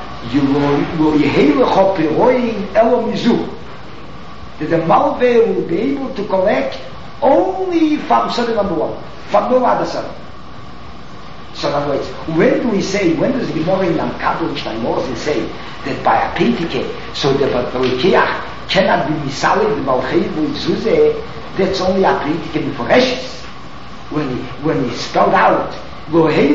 that the Malveh will be able to collect only from Sodeh number 1, from no other Sodeh. So in other words, when does the Gemara in Amkabel and Shleimozin say that by Apentike, so the Likeach cannot be misalik the Balchei Mezuzeh, that's only Apentike Mefureshes. When he spelled out but if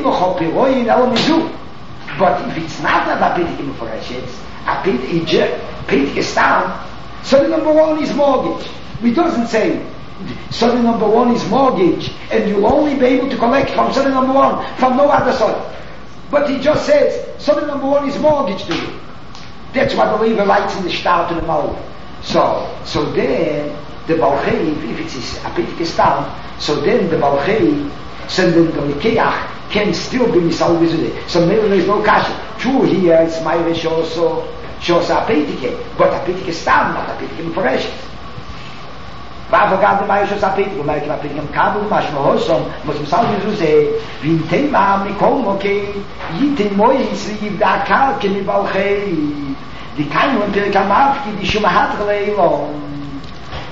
it's not a Apentike Mefureshes, Apentike Stam, Sodeh number 1 is mortgage. It doesn't say Sodeh number 1 is mortgage and you'll only be able to collect from Sodeh number 1, from no other Sodeh. But he just says Sodeh number 1 is mortgage to you. That's what the Levi writes in the Shtar to the Malveh. So then the Balchei, if it is Apentike Stam, so then the Balchei, so then the Likeach can still be Misal Mezuzeh. So maybe there is no kasha. True, here it's Mayresh also Apentike, but Apentike Stam, not Apentike Mefureshes. V'avogad Mayresh Apentike, Mayresh Apentike Mkabel, Mashma Hosom, Mos Misal Mezuzeh, V'intei Ma'am Mikol Mokei, Yitin Mois Yivda Karke Mibalchei, Dikainu Empirika Mavki, Dishuma Hatre Leilon.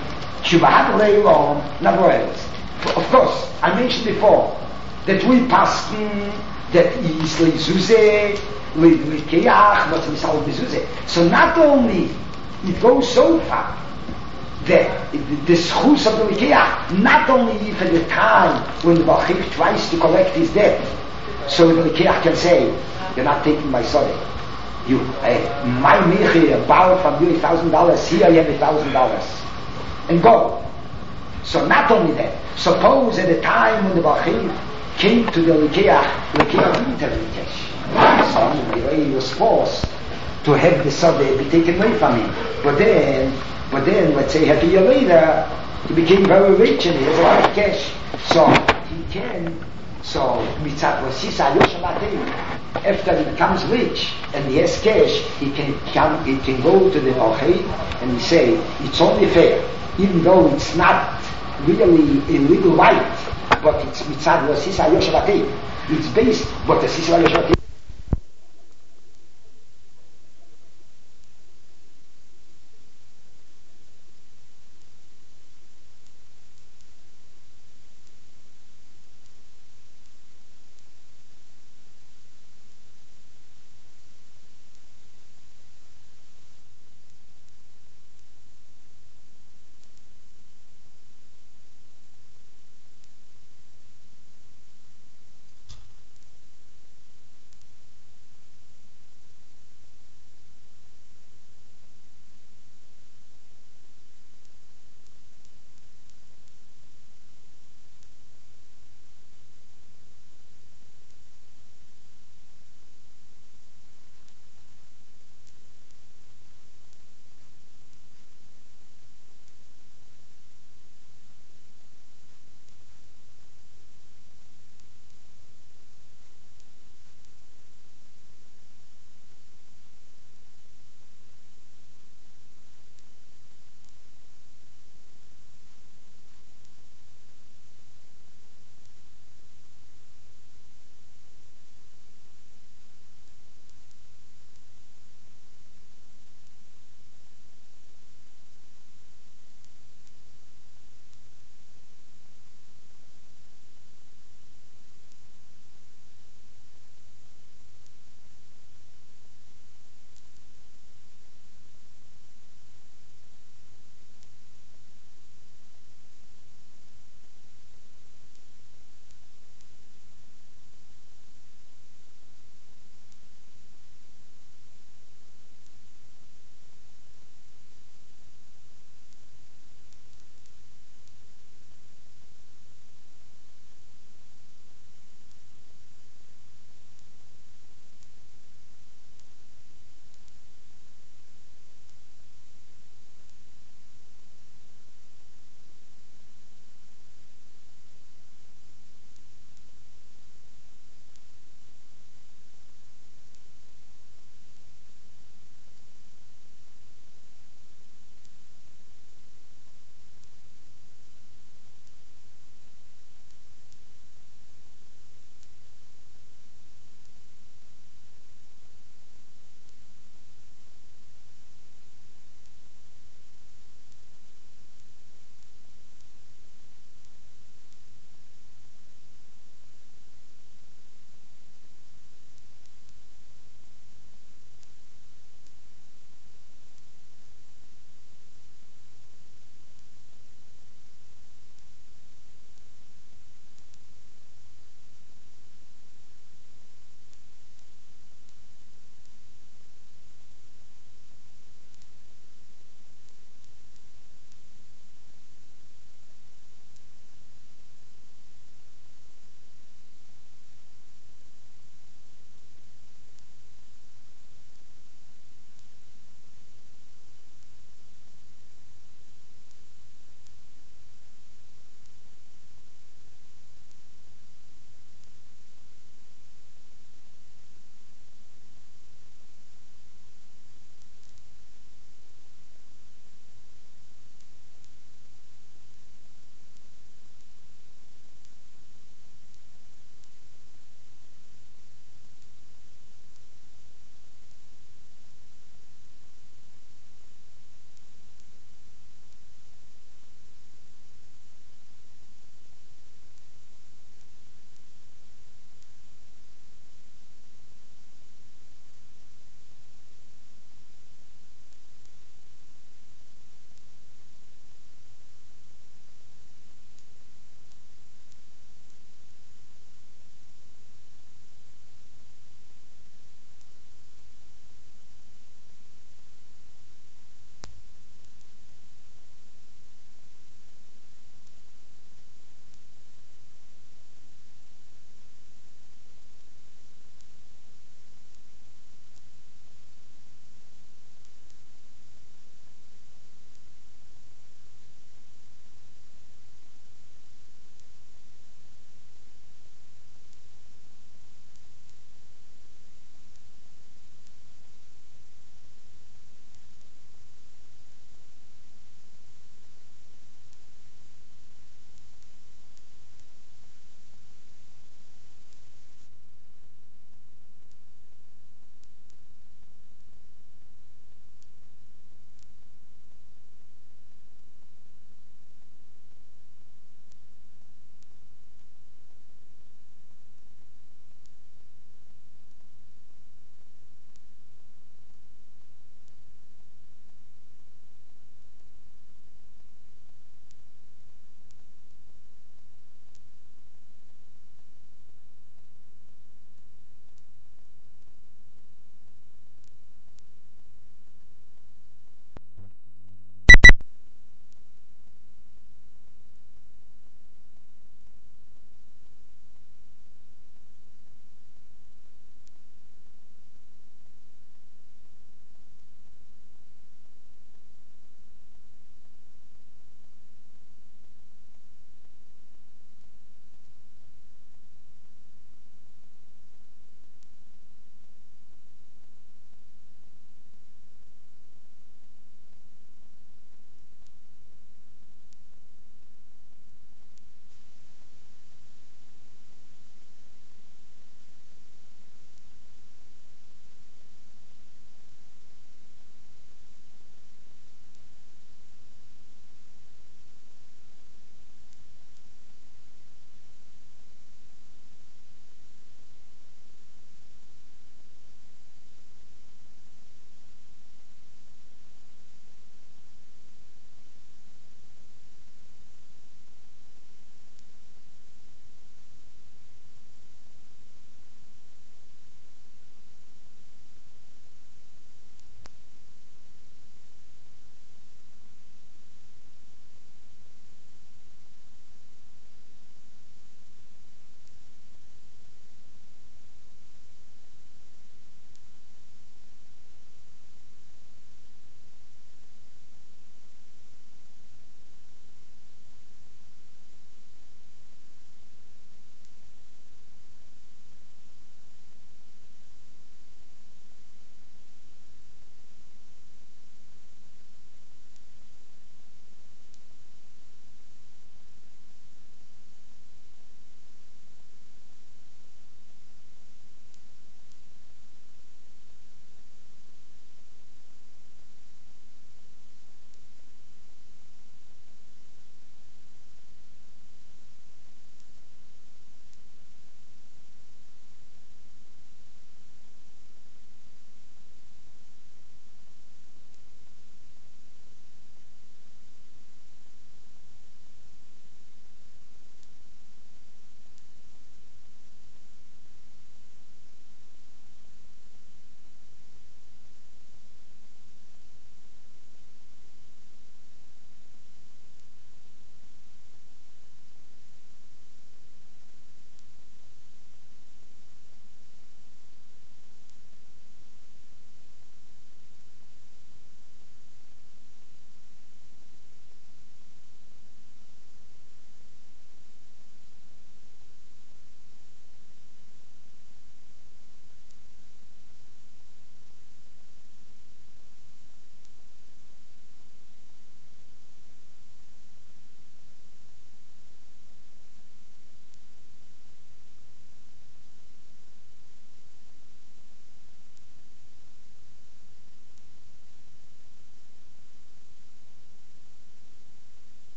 Shubahad Leilon Navoels. Of course, I mentioned before that we pass that is Lezuze, Lekeach, what's Misal Bezuze. So not only it goes so far that the schus of the Lekeach, not only for the time when the Bachir tries to collect his debt, so the Lekeach can say, you're not taking my son. You, my Mechir borrowed from you $1,000, here you have $1,000. And go. So not only that, suppose at the time when the Bachir came to the Lekeach didn't have any cash. So he was forced to have the Sadeh be taken away from him. But then, let's say half a year later, he became very rich and he has a lot of cash. So he can, mitzat vasisa yoshamatei, after he becomes rich and he has cash, he can go to the Nochei and he say, it's only fair, even though it's not really a legal right, but it's mitzad vasisa yoshamatei. It's based, but the sisa yoshamatei.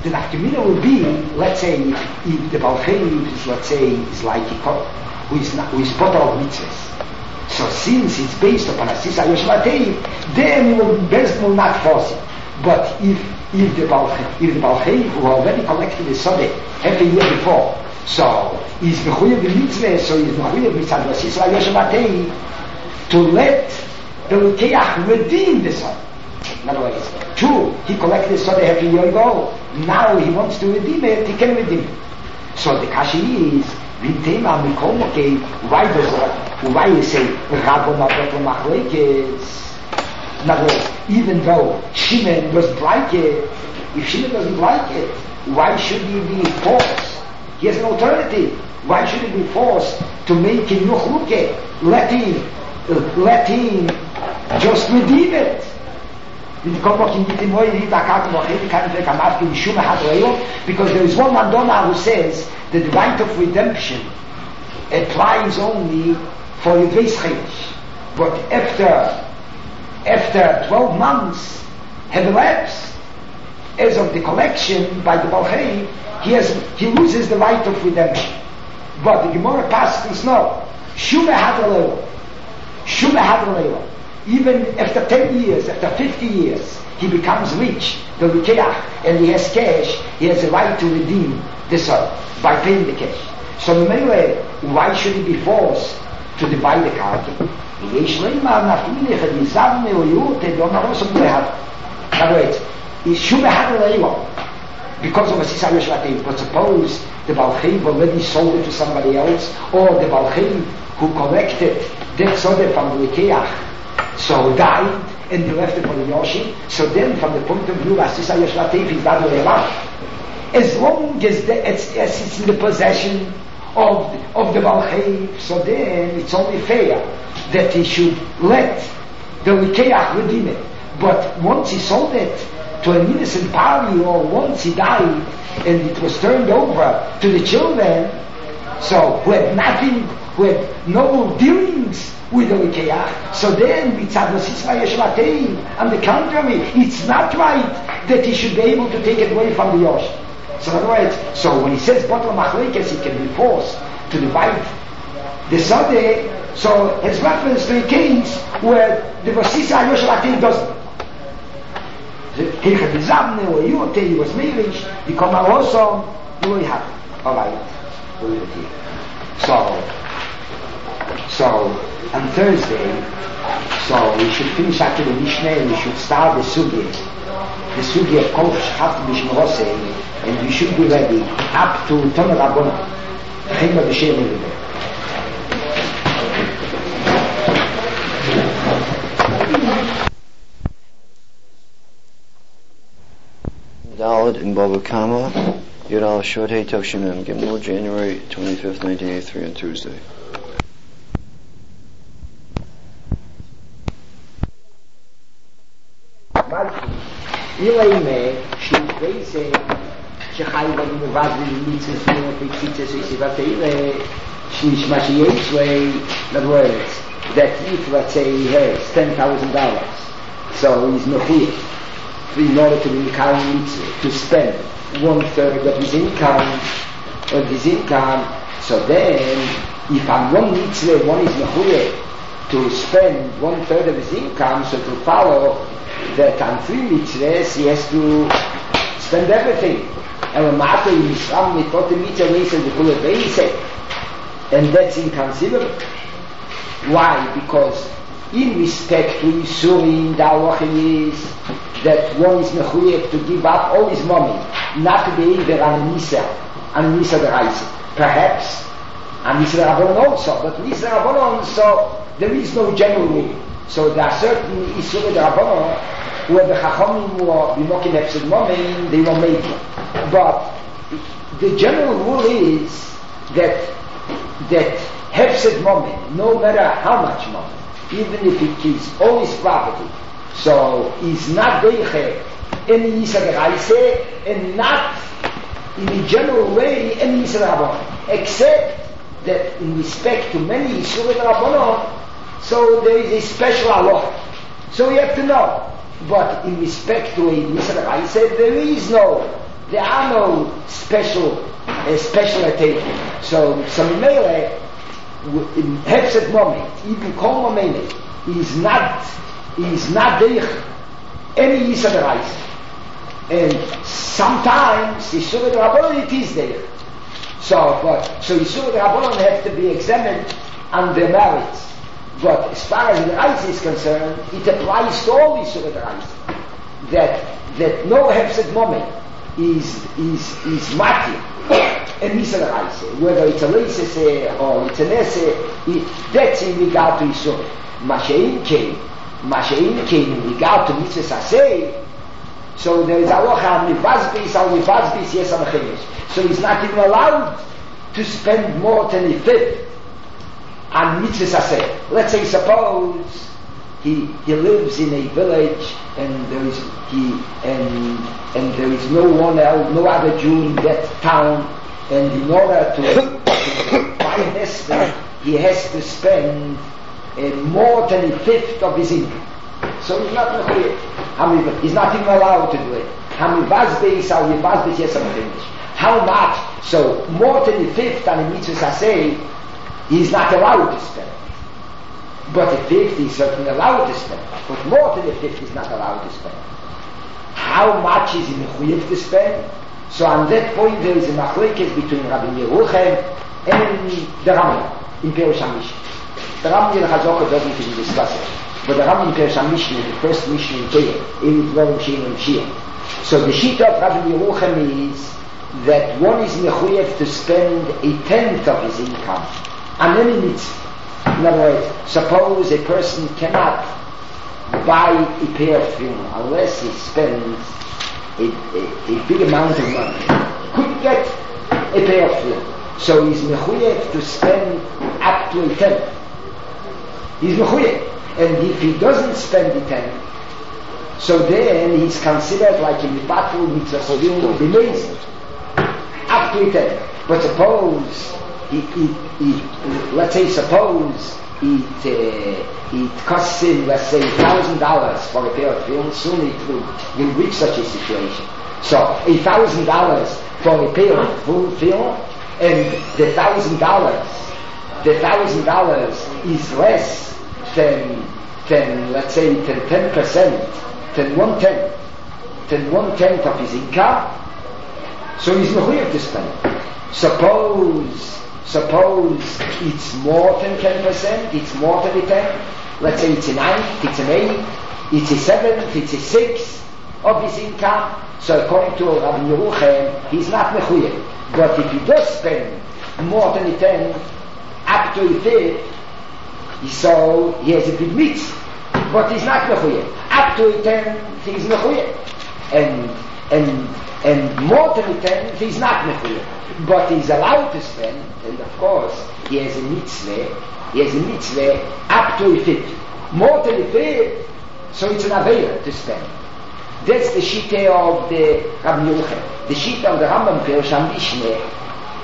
the nafkamina will be, let's say, if the Balchev is, let's say, is like who is potter of mitzvahs. So since it's based upon a Sisa Yoshvatei, then best will not force it. But if the Balchev who already collected the Sodeh half a year before, so he's mechuyev the mitzvah, so he's mechuyev mitzvah Sisa Yoshvatei to let the Lukeach redeem the Sodeh. In other words, true, he collected the Sodeh half a year ago, now he wants to redeem it, he can redeem it. So the Kashi is, why you say Rabbon Abetel Machlekes? In other words, even though Shimon doesn't like it, if Shimon doesn't like it, why should he be forced? He has an alternative. Why should he be forced to make him Yuchluke? Let him just redeem it. Because there is one Madonna who says that the right of redemption applies only for Yudveis Chedesh. But after 12 months have elapsed, as of the collection by the Balchev, he loses the right of redemption. But the Gemara passes no. Shumeh Hadrolelo. Even after 10 years, after 50 years, he becomes rich, the Rikeach, and he has cash, he has a right to redeem the son by paying the cash. So why should he be forced to divide the karka? In other words, because of a Sisa Yoshvatei, but suppose the Balchev already sold it to somebody else, or the Balchev who collected that Sodeh from the Rikeach so died and he left it for the Yoshi. So then from the point of view of Sisa Yoshvatei is not very allowed. As long as it's in the possession of the Balchev, so then it's only fair that he should let the Rikeach redeem it. But once he sold it to an innocent party, or once he died and it was turned over to the children, so who had no dealings with the Rikeach, so then mitzad v'sisra yeshvatei, on the contrary, it's not right that he should be able to take it away from the Yosh. So in other words, so when he says bottle machlekes, he can be forced to divide the Sodeh, so it's reference to a case where the v'sisra yeshvatei doesn't. He was married, he come out also, you will have it. Alright, we'll leave it here. So on Thursday, so we should finish after the Mishnah and we should start the Sugi of Kol Shachaf Mishmerose, and we should be ready up to Tomer Rabbanah. Chema B'Shem Elibeh. Dalet in Bava Kama, Yudal Shodhei Tavshimim Gimel, January 25th, 1983, on Tuesday. Ilaime, Shivreise, Shechayva Muvazli, Mitzvah, Pixitzes, Isivateire, Shmashiyesway, in other words, that if, let's say, he has $10,000, so he's Mechuyah, in order to be mitzvah, to spend 1/3 of his income, so then, if on one mitzvah, one is Mechuyah, to spend 1/3 of his income, so to follow that on 3 mitzvahs he has to spend everything. And that's inconceivable. Why? Because in respect to Yisurim, the halacha is that one is mechuyev to give up all his money, not to be either on Nisa Deraisa. Perhaps on Nisa Rabbanon also, but Nisa Rabbanon, so there is no general rule. So there are certain Isurim Rabbanon where the Chachamim or Bimokin Epsid Momin, they will make it. But the general rule is that Hefsed Momin, no matter how much money, even if it is all his property, so he's not Deiche any Nisa Deraisa and not in a general way any Nisa Rabbanon, except that in respect to many Isurim Rabbanon, so there is a special halacha. So you have to know. But in respect to a Nisa Deraisa, there is no There are no special attention. So Mele, in Hefset moment, even Kol Mele, is not Deich any Yisad Reis. And sometimes Yisur Rabbanon it is there. So Yisur Rabbanon have to be examined on their merits. But as far as the Reis is concerned, it applies to all Yisur Reis. That no Hefset moment is Mati and Yisur Reis. Whether it's a Leisese or it's an Esse, that's in regard to Yisur. Mashein came in regard to Mitzvah Aseh. So there is halacha mivazbis yes amachemish. So he's not even allowed to spend more than a fifth on mitzvah aseh. Let's say, suppose he lives in a village and there is no other Jew in that town, and in order to buy an estate, he has to spend more than a fifth of his income. So he's not he's not even allowed to do it. How much? So more than a fifth on a mitzvah aseh, he's not allowed to spend. But a fifth he's certainly allowed to spend. But more than a fifth he's not allowed to spend. How much is he mechuyev to spend? So on that point there is a machlekes between Rabbi Yeruchem and the Rambam in Perush HaMishnah. The Rambam in Chazokah doesn't even discuss it. But the Rambam in Perush HaMishnah, the first Mishnah in Torah, in Dvarim Shein and Shir. So the sheet of Rabbi Yeruchem is that one is mechuyev to spend a tenth of his income on any mitzvah. In other words, suppose a person cannot buy a pair of film unless he spends a big amount of money. Couldn't get a pair of film. So he's mechuyev to spend up to a tenth. He's mechuyev. And if he doesn't spend the tenth, so then he's considered like a mipatul mitzvah film b'meizah. Up to a tenth. But suppose let's say suppose it costs him, let's say, $1,000 for a pair of film. Soon it will reach such a situation. So $1,000 for a pair of full film, and the $1,000 is less than let's say 10%, than one tenth of his income. So he's mechuyev to spend. Suppose it's more than 10%, it's more than a 10. Let's say it's a 9, it's an 8, it's a 7, it's a 6 of his income. So according to Rabbi Yeruchem, he's not mechuyev. But if he does spend more than a 10, up to a fifth, so he has a big mitzvah. But he's not mechuyev. Up to a 10, he's mechuyev. And more than a 10, he's not mechuyev. But he's allowed to spend, and of course he has a mitzvah up to a fifth. More than a fifth, so it's an aveira to spend. That's the shita of the Rabbi Yeruchem. The shita of the Rambam Perush HaMishnah,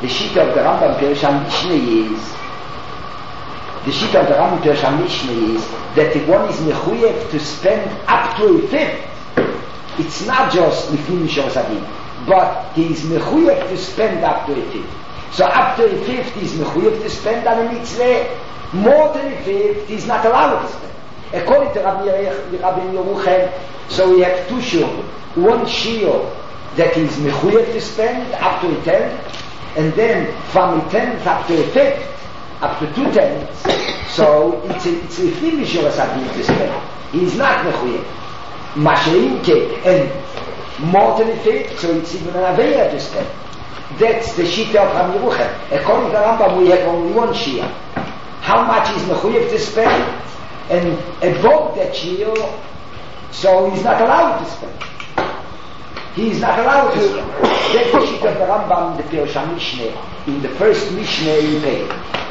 is that if one is mechuyev to spend up to a fifth, it's not just lifnim mishor zadim, but he is mechuyev to spend up to a fifth. So up to a fifth he is mechuyev to spend on a mitzvah. More than a fifth he is not allowed to spend. According to Rabbi Yeruchem, so we have two shiur. One shiur that he is mechuyev to spend up to a tenth, and then from a tenth up to a fifth, up to 2 tenths. So it's lifnim mishor zadim to spend. He is not mechuyev. Masha'inke, and more than a fifth, so it's even an aveira to spend. That's the shita of Rabbi Yeruchem. According to Rambam, we have only one shia. How much is mechuyev to spend? And above that shia, so he's not allowed to spend. He's not allowed to spend. That's the shita of the Rambam in the Perush HaMishnah, in the first Mishnah in Pei.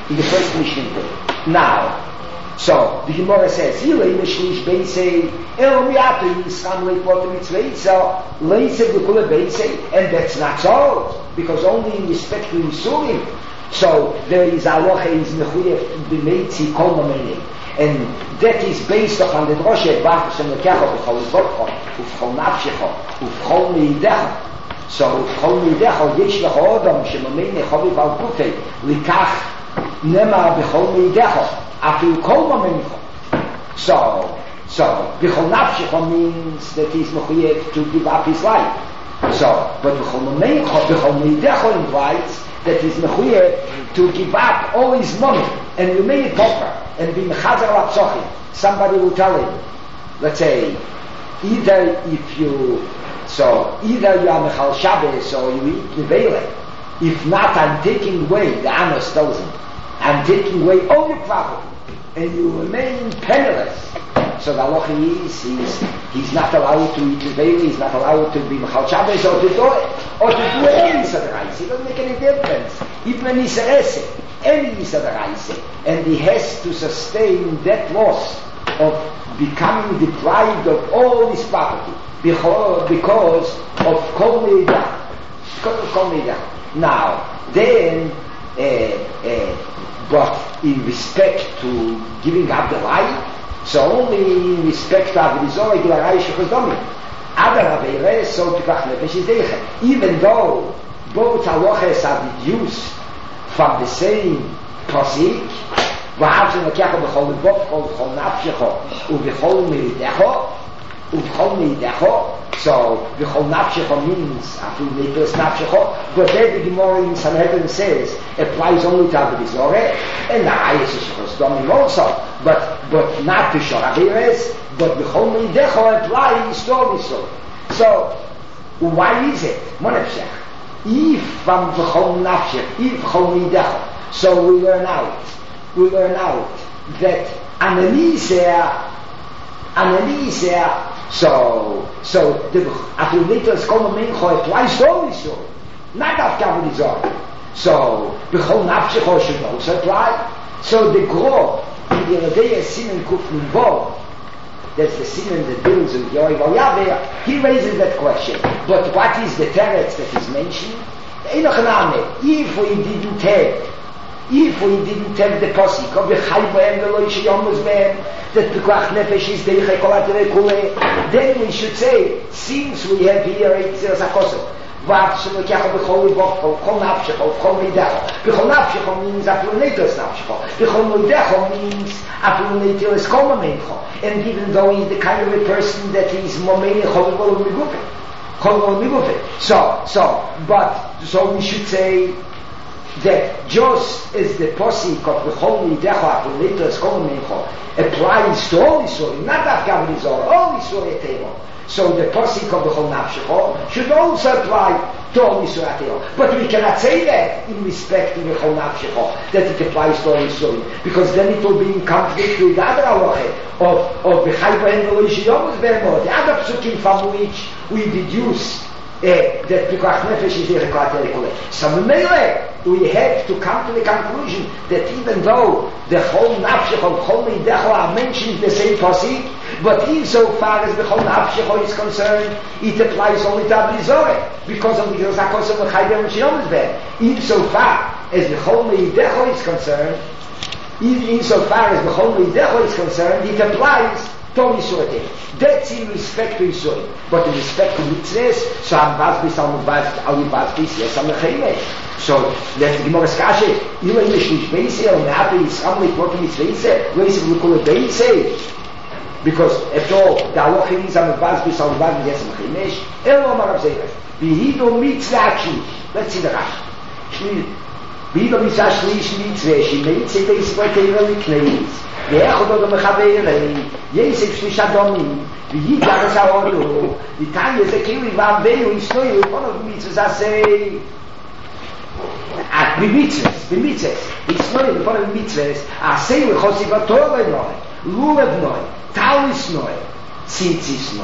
Now, so the Gemara says, "Hilei mishlish beisei el miatu yischam leipot mitzvah leisei b'kule beisei," and that's not so, because only in respect to Yisurim. So there is halacha is mechuyev b'meitzi kol mameni, and that is based upon the drosha Baruch Hashem lekecha b'chol zolcha uv'chol nafshecha uv'chol meidecha. So, כל מידך, יש לך אדם שממני חביב על גופי, לקח נאמר בכל מידך, אפילו כל ממנך. So, בכל נפשך means that he's מחויב to give up his life. So, but בכל ממנך, בכל מידך implies that he's מחויב to give up all his money and remain proper and be mechazer al apsochim. Somebody will tell him, let's say, either you are Mechal Shabbos or you eat Nevele. If not, I'm taking away, the Amos tells him, I'm taking away all your property and you remain penniless. So the halacha is, he's not allowed to eat Nevele, he's not allowed to be Mechal Shabbos or to do any Yisad. It doesn't make any difference. Even when he's any Yisad, and he has to sustain that loss of becoming deprived of all his property because of Kol Meidah. Now, then, but in respect to giving up the life, so only in respect to Avodizorah Gilarai Shechodomi. Adar Aveireh, so Tikach Nefesh is Deichet. Even though both halachas are deduced from the same pasuk, ואהבת אלוקיך בכל לבך ובכל נפשך ובכל מאידך ובכל מאידך. So בכל נפשך means after Nicholas נפשך, but there the Gemara in Sanhedrin says applies only to Avodah Zarah and the highest is Domim also, but not to Shor Averes, but בכל מאידך applies to also. So why is it? Monefshech. If from בכל נפשך, if בכל מאידך, so we learn out that Ananias, so the Aphrodite's Kol Mencho applies to all Yisrael, not after Avodah Zarah. So B'chol Nafshecho should also apply. So the Gro in the Redeya Simen Kuf Nunvov, that's the Simen that deals with Yoiv Al Yaveh, he raises that question. But what is the teretz that is mentioned? If we didn't have the posik of the Chaybohem Veloy Sheyomos Behem, that Pekuach Nefesh is Deichei Kolatere Kule, then we should say, since we have here Eitziras HaKosov, Vav Shelokecha B'chol Livach, B'chol Nafshecho, B'chol Meidecho. B'chol Nafshecho means Apuneteles Nafshecho. B'chol Meidecho means Apuneteles Kol Momencho. And even though he's the kind of a person that is Momencho V'chol Migufe. So we should say that just as the posik of B'chol Meidecho Apuneteles Kol Momencho applies to all Yisrael, not Avodah Zarah, all Yisrael Teva. So the posik of B'chol Nafshecho should also apply to all Yisrael. But we cannot say that in respect to B'chol Nafshecho, that it applies to all Yisrael, because then it will be in conflict with the other halacha of B'chai Bohem Veloy Sheyomus Behem, the other psukim from which we deduce that Pekuach Nefesh is Deichei Kolatere Kule. So we have to come to the conclusion that even though the whole Nafshecho, B'chol Meidecho are mentioned in the same pasuk, but insofar as the whole Nafshecho is concerned, it applies only to Avodah Zarah, because of the Gilus HaKosov L'chai Bohem Sheyomus Behem. Insofar as the whole Meidecho is concerned, it applies to Yisrael. That's in respect to Yisrael. But in respect to mitzvahs, so I'm Vazbis, yes, I'm Lechayimeh. So that's the Gemara's Kashe. Ila Yish Nish Beise, or Me'ape Yisram Leikvot Mitzvahise, Reise V'Lukule Beise. Because after all, the halacha is I'm Vazbis, yes, I'm Lechayimeh. Elo Amar Rav Zeirah. V'hido mitzvah shlish. Let's see the Rashi. V'hido mitzvah shlish mitzvah, Shemeitzeh Beispote Yirali Kneis. ואיך אותו מחבר אליי יסק שלישה דומים ויגע רשאולו ותניה זה כאילו יבעבהו ישנוי לפון of mitzvahs עשה במיtzvahs ישנוי לפון of mitzvahs עשה וחוסי בתור נוי לולב נוי טאויס נוי ציציס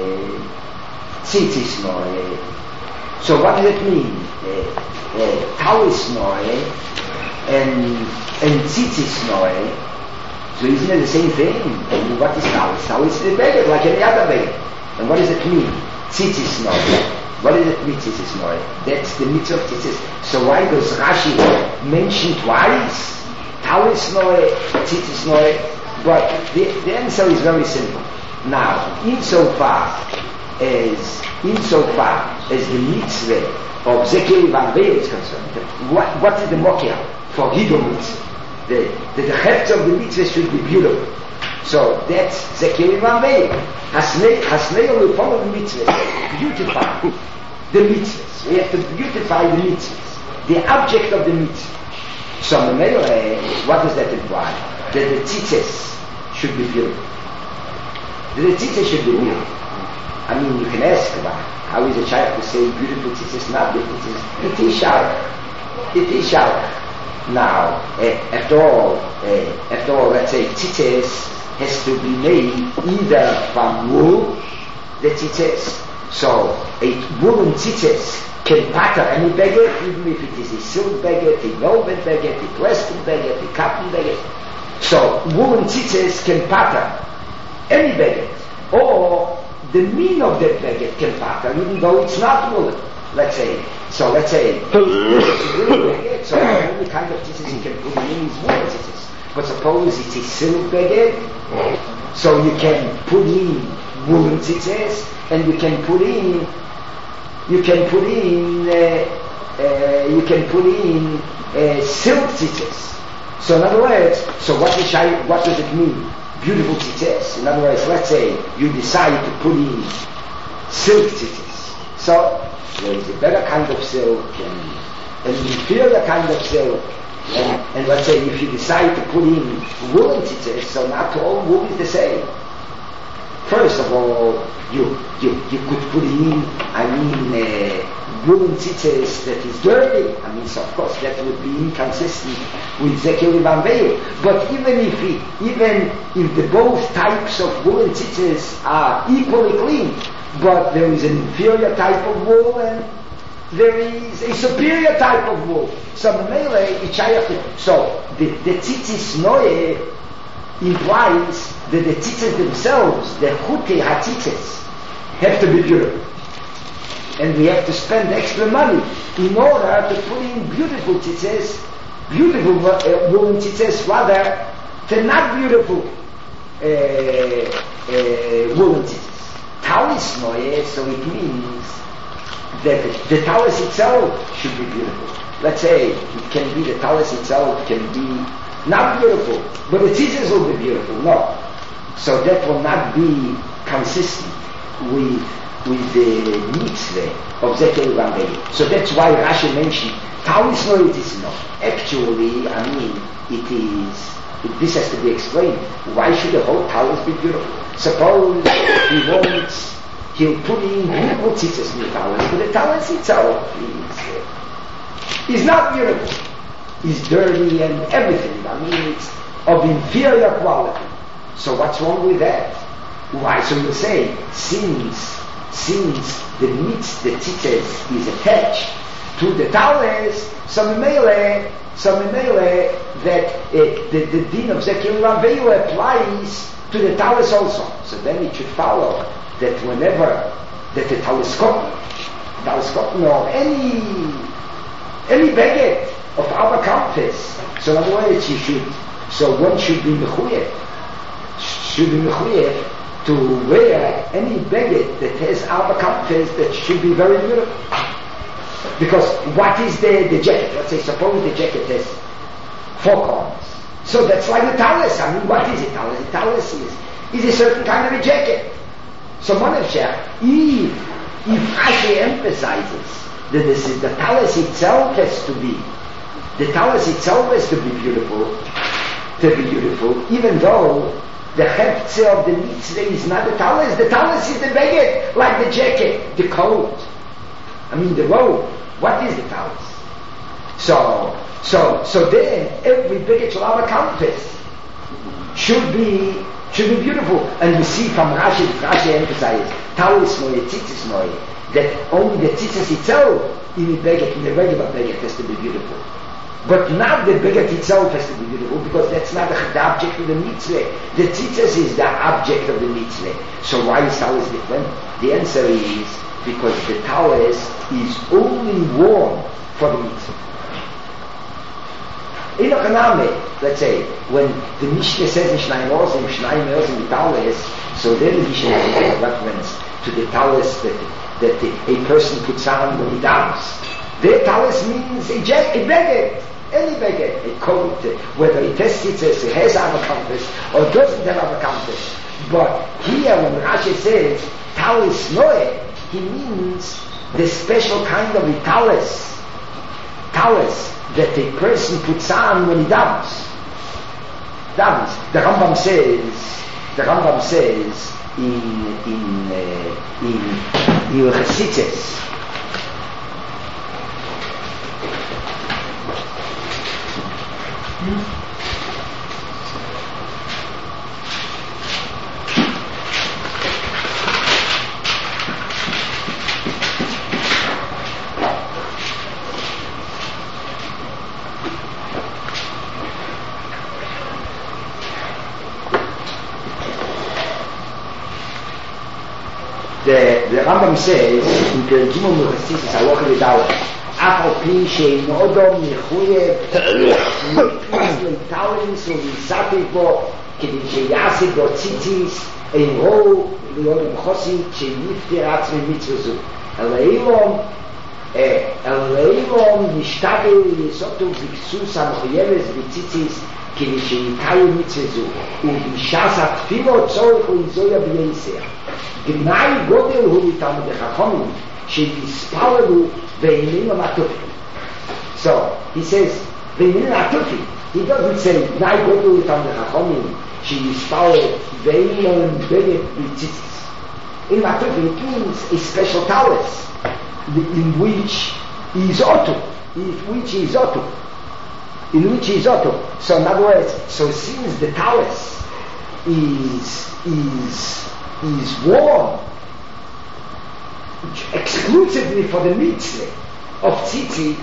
נוי so what does it mean טאויס נוי and ציציס נוי. So isn't it the same thing? And what is Taoist? Taoist is a beggar, like any other beggar. And what does it mean? Tzitzis Noi. What does it mean, Tzitzis Noi? That's the mitzvah of Tzitzis. So why does Rashi mention twice Taoist Noi, Tzitzis Noi? But the answer is very simple. Now, insofar as as the mitzvah of Zekeli Van Veil is concerned, what is the mokia for Hidul mitzvah? The heft of the mitzvah should be beautiful. So that's Zekeli Van Veil. Hasneil will follow the mitzvah, beautify the mitzvahs. We have to beautify the mitzvahs, the object of the mitzvah. So what does that imply? That the tzitzis should be beautiful. The tzitzis should be beautiful. I mean, you can ask about how is a child to say beautiful tzitzis, not beautiful tzitzis. It is shalach. It is shalach. Now, after all, let's say tzitzis has to be made either from wool, the tzitzis. So, a woolen tzitzis can pattern any baguette, even if it is a silk baguette, a velvet baguette, a plastic baguette, a cotton baguette. So, woolen tzitzis can pattern any baguette, or the mean of that baguette can pattern, even though it's not woolen. Let's say, so it's a woolen baguette, so the only kind of tzitzis you can put in is woolen tzitzis. But suppose it's a silk baguette, so you can put in woolen tzitzis, and you can put in silk tzitzis. So in other words, so what does it mean? Beautiful tzitzis. In other words, let's say you decide to put in silk tzitzis. So there is a better kind of silk and an inferior kind of silk. And let's say if you decide to put in woolen tzitzis, so not all wool is the same. First of all, you could put in, woolen tzitzis that is dirty. I mean, so of course that would be inconsistent with Zekeli Van Veil. But even if the both types of woolen tzitzis are equally clean, but there is an inferior type of wool and there is a superior type of wool. So the tzitzis noe implies that the tzitzis themselves, the chutei hatzitzis, have to be beautiful. And we have to spend extra money in order to put in beautiful tzitzis, beautiful woolen tzitzis, rather than not beautiful woolen tzitzis. Talis noye, so it means that the talis itself should be beautiful. Let's say it can be the talis itself can be not beautiful, but the tzitzis will be beautiful. No. So that will not be consistent with the mitzvah of Zekeli Van Veil. So that's why Rashi mentioned talis no it is not. Actually, this has to be explained. Why should the whole talis be beautiful? Suppose he'll put in beautiful tzitzis in the talis, but the talis itself is not beautiful. Is dirty and everything. I mean, it's of inferior quality. So what's wrong with that? Why? So you say, since the tzitzis is attached to the talis, some mele that the din of Zekeli Van Veil applies to the talis also. So then it should follow that whenever that the taliskopin or any baguette of our compass, so in other words, one should be mechuyev to wear any baguette that has our compass that should be very beautiful. Because what is the jacket? Let's say, suppose the jacket has 4 corners. So that's like the talis. I mean, what is a talis? A talis is a certain kind of a jacket. So Monefshach, if Rashi emphasizes that the talis itself has to be beautiful, even though the heftze of the mitzvah is not the talis is the baguette, like the jacket, the coat, the robe. What is the talis? So then every baguette shall have a compass, should be beautiful. And you see from Rashi emphasizes talis noye, tzitzis noye, that only the tzitzis itself in the regular baguette has to be beautiful. But not the baguette itself has to be beautiful, because that's not the object of the mitzvah. The tzitzis is the object of the mitzvah. So why is talis different? The answer is because the talis is only worn for the mitzvah. In Ochaname, let's say, when the Mishnah says in Shnai Me'ozim the talis, so then the Mishnah has a reference to the talis that a person puts on when he danced. The talis means a beged, any beged, a coat, whether it has tzitzis, it has avakantis, or doesn't have avakantis. But here when Rashi says talis noe, he means the special kind of a talis that a person puts on when he dancens. The Rambam says in Chasitzes, the Rambam says in the Gimel Mechassis Halacha Yudalef, Af al pi shein odom mechuyev leitalis u'misativ bo k'di sheyasik bo tzitzis ein ro li'odom chosid sheyiftir atzmi mitzvah zu Eleilom nishtagel yisotu b'ksus ha'mechuyeves b'tzitzis k'di sheyitayu mitzvah zu u'bishas ha'tfilo tzorich u'izoya b'yeiseh Gnai Godel hu mitam de Chachamim sheyispalelu ve'imim ha'matufi. So he says ve'imim ha'matufi. He doesn't say Gnai Godel hu mitam de Chachamim sheyispalelu ve'imim beged b'tzitzis. In matufi it means a special talis in which he is otu. So in other words, so since the talis is worn exclusively for the mitzvah of tzitzis,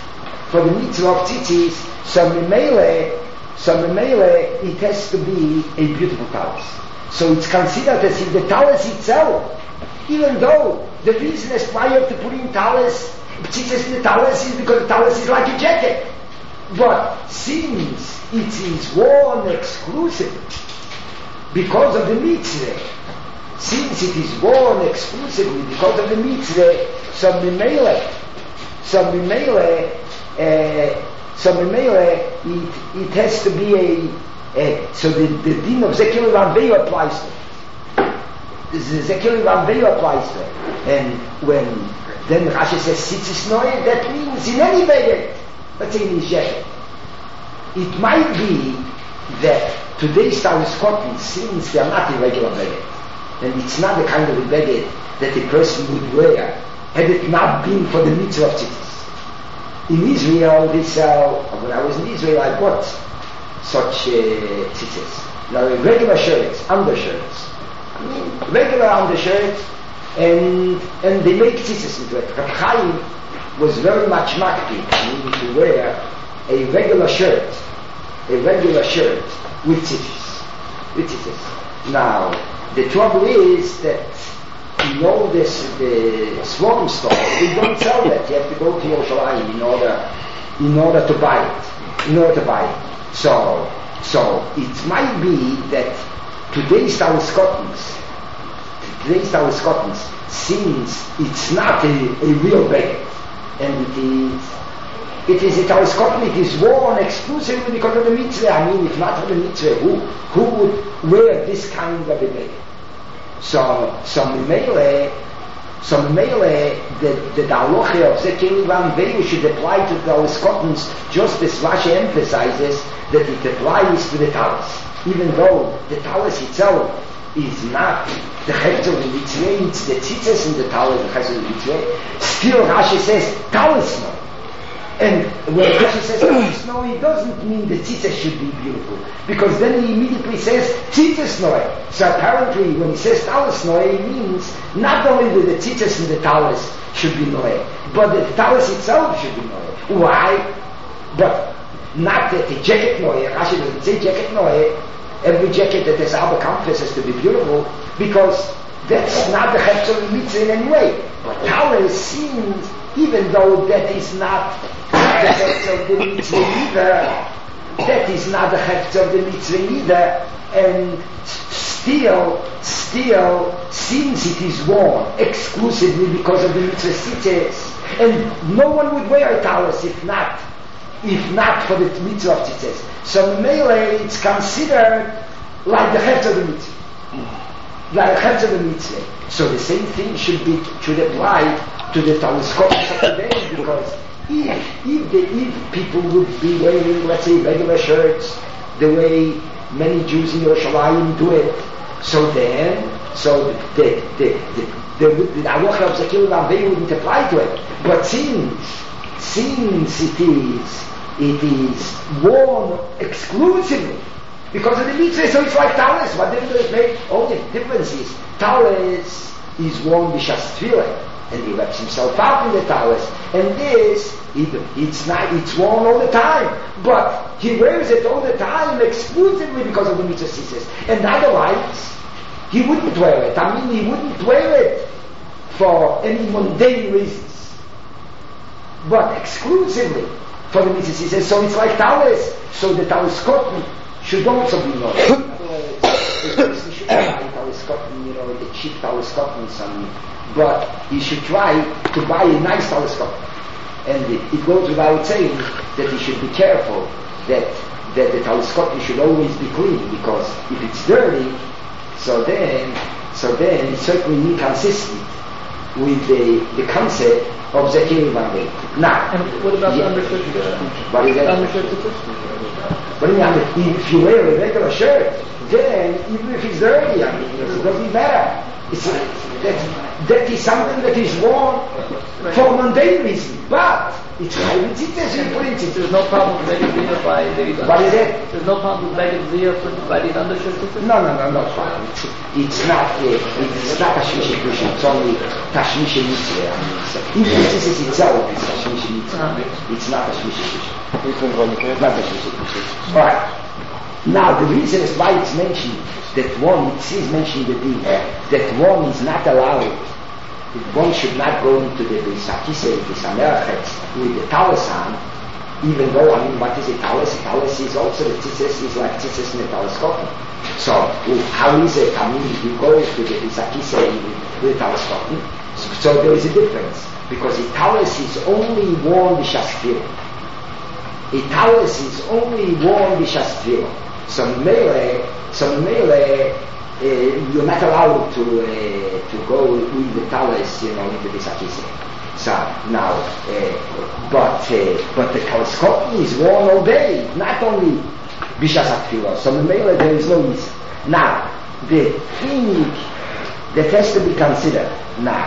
so memele it has to be a beautiful talis. So it's considered as if the talis itself, even though the reason as why you have to put in talis, tzitzis in the talis is because the talis is like a jacket. But since it is worn exclusively because of the mitzvah, since it is born exclusively because of the mitzvah, so memele it has to be so the din of Zekil Rambeyu applies to it. The Zekil Rambeyu applies to it. And when then Rashi says tzitzis noe, that means in any beged, let's say in his jacket. It might be that today's talis cotton, since they are not irregular beged, and it's not the kind of a beged that a person would wear had it not been for the mitzvah of tzitzis. In Israel, when I was in Israel, I bought such tzitzis. Now, regular shirts, undershirts. Regular undershirts, and they make tzitzis into it. Reb Chaim was very much makpid, needing to wear a regular shirt with tzitzis. Now, the trouble is that in all the swarm stores, they don't sell that. You have to go to Yerushalayim in order to buy it. So it might be that today's talis cottons, since it's not a real bag, and it is a talis cotton, it is worn exclusively because of the mitzvah. I mean, if not for the mitzvah, who would wear this kind of a bag? So memele, the halacha of Zekil Rambeyu should apply to the talis cottons, just as Rashi emphasizes that it applies to the talis, even though the talis itself is not the hefzer of the mitzvah, it's the tzitzis in the talis, the hefzer of the mitzvah. Still, Rashi says talis no. And when Rashi says talis no, he doesn't mean the tzitzis should be beautiful, because then he immediately says tzitzis no. So apparently, when he says talis no, he means not only that the tzitzis in the talis should be no, but the talis itself should be no. Why? But not that the jacket no. Rashi doesn't say jacket no. Every jacket that has Abba Kampfes has to be beautiful, because that's not the hefzer of the mitzvah in any way. But talis seems, even though that is not the hefzer of the mitzvah either, and still, since it is worn exclusively because of the mitzvah tzitzis, and no one would wear a talus if not for the mitzvah of tzitzis. So Mele, it's considered like the head of the mitzvah. Like the head of the mitzvah. So the same thing should apply to the telescopics of today, because if people would be wearing, let's say, regular shirts, the way many Jews in Yerushalayim do it, so the halacha of Zakir Lavei wouldn't apply to it. But since it is worn exclusively because of the mitzvah, so it's like talus. What difference does it make? Only difference is talus is worn b'shas tefillah, and he wraps himself up in the talus, and this it's worn all the time, but he wears it all the time exclusively because of the mitzvah tzitzis. And otherwise he wouldn't wear it. I mean, he wouldn't wear it for any mundane reasons, but exclusively for the mitzvah tzitzis. So it's like talus. So the talus cotton should also be known. The person should buy talus cotton, the cheap talus cotton, but he should try to buy a nice talus cotton. And it goes without saying that he should be careful that the talus cotton should always be clean, because if it's dirty, so then it's certainly inconsistent with the concept of Zakir Lavei. Now, and what about the undershirt? What is that? Undershirt What do you mean? If you wear a regular shirt, then even if it's dirty, it doesn't matter. That is something that is worn for mundane reasons, but it's highly tzitzis. There's no problem with Beged Ziyah by these. What is it? There's no problem with Beged Ziyah by these undershirts. No. It's not tashmish kedusha. It's only tashmish mitzvah. Even tzitzis itself is tashmish mitzvah. It's not tashmish kedusha. Not tashmish kedusha. All right. Now the reason is why it's mentioned that one, it is mentioned in the deed, that one is not allowed, one should not go into the Sakise, the Samerachetz, with the talus on, even though, what is a talus? A talus is also, the tzitzis is like tzitzis in the talus cotton. So, how is it, if you go to the Sakise with the talus cotton? So there is a difference, because a talus is only worn b'shas tefillah. A talus is only worn b'shas tefillah. So Mele, you're not allowed to go with the talus, into the sakise. So now, but the talus cotton is worn all day, not only b'shas tefillah. So Mele, there is no reason. Now, the thing that has to be considered now,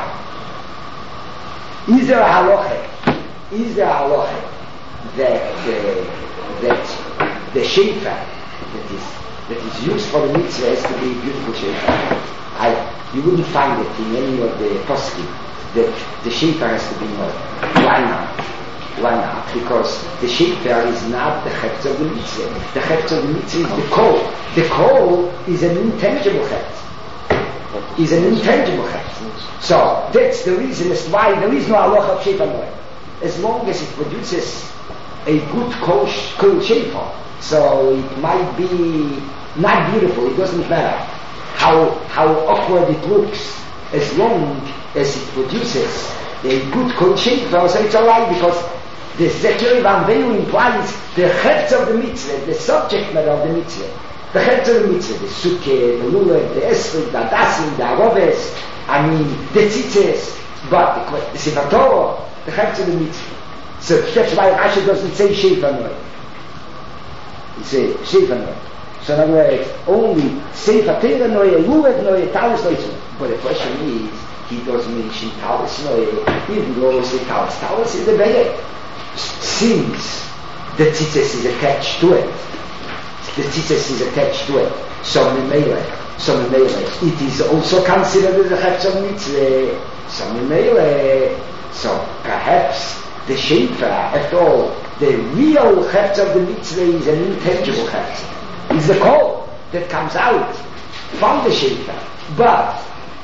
is there a halacha that the shofar that is used for the mitzvah has to be a beautiful shofar? You wouldn't find it in any of the poskim that the shofar has to be known. Why not? Because the shofar is not the chetz of the mitzvah. The chetz of the mitzvah is the kol. The kol is an intangible chetz. So that's the reason as why there is no halacha of shofar noel. As long as it produces a good kol shofar, so it might be not beautiful, it doesn't matter how awkward it looks, as long as it produces a good kol shofar, so it's alright, because the Zakir Lavei implies the chetz of the mitzvah, the subject matter of the mitzvah. The chetz of the mitzvah, the sukkah, the lulav, the esrog, the adasim, the aroves, the tzitzis, but the sefer Torah, the chetz of the mitzvah. So that's why Rashi doesn't say shofar noel. He says shofar noel. So in other words, only sefer Torah noel, lulav noel, talus noel. But the question is, he doesn't mention talus noel, even though he says talus. Talus is the beged. Since the tzitzis is attached to it, so Mele, it is also considered as a chetz of mitzvah. So perhaps the shofar, after all, the real chetz of the mitzvah is an intangible chetz. It's the kol that comes out from the shofar. But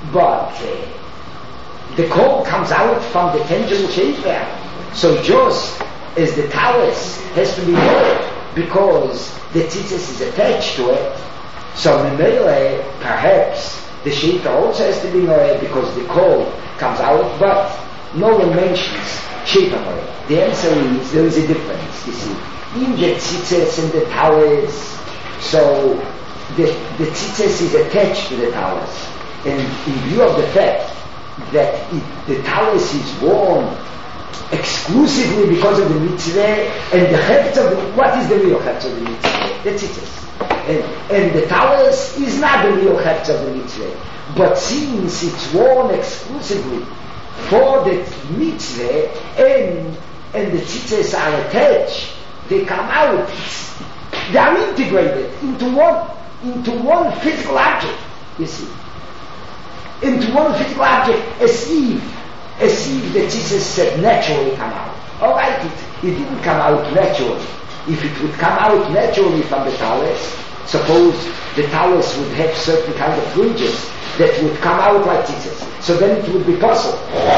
the kol comes out from the tangible shofar. So just as the talus has to be worn because the tzitzis is attached to it, So Memele, perhaps the Shita also has to be Noeh because the coal comes out, but no one mentions Shita Noeh. The answer is there is a difference, you see. In the tzitzes and the towels, so the tzitzes is attached to the towels. And in view of the fact that the towels is worn exclusively because of the mitzvah, and the heft of what is the real heft of the mitzvah? The tzitzes. And the towels is not the real heft of the mitzvah. But since it's worn exclusively for the mitzvah, and the tzitzes are attached, they come out, they are integrated into one physical object, you see. Into one physical object, as if the tzitzes said naturally come out. Alright, it didn't come out naturally. If it would come out naturally from the towels, suppose the towels would have certain kind of fringes that would come out like tzitzes. So then it would be possible.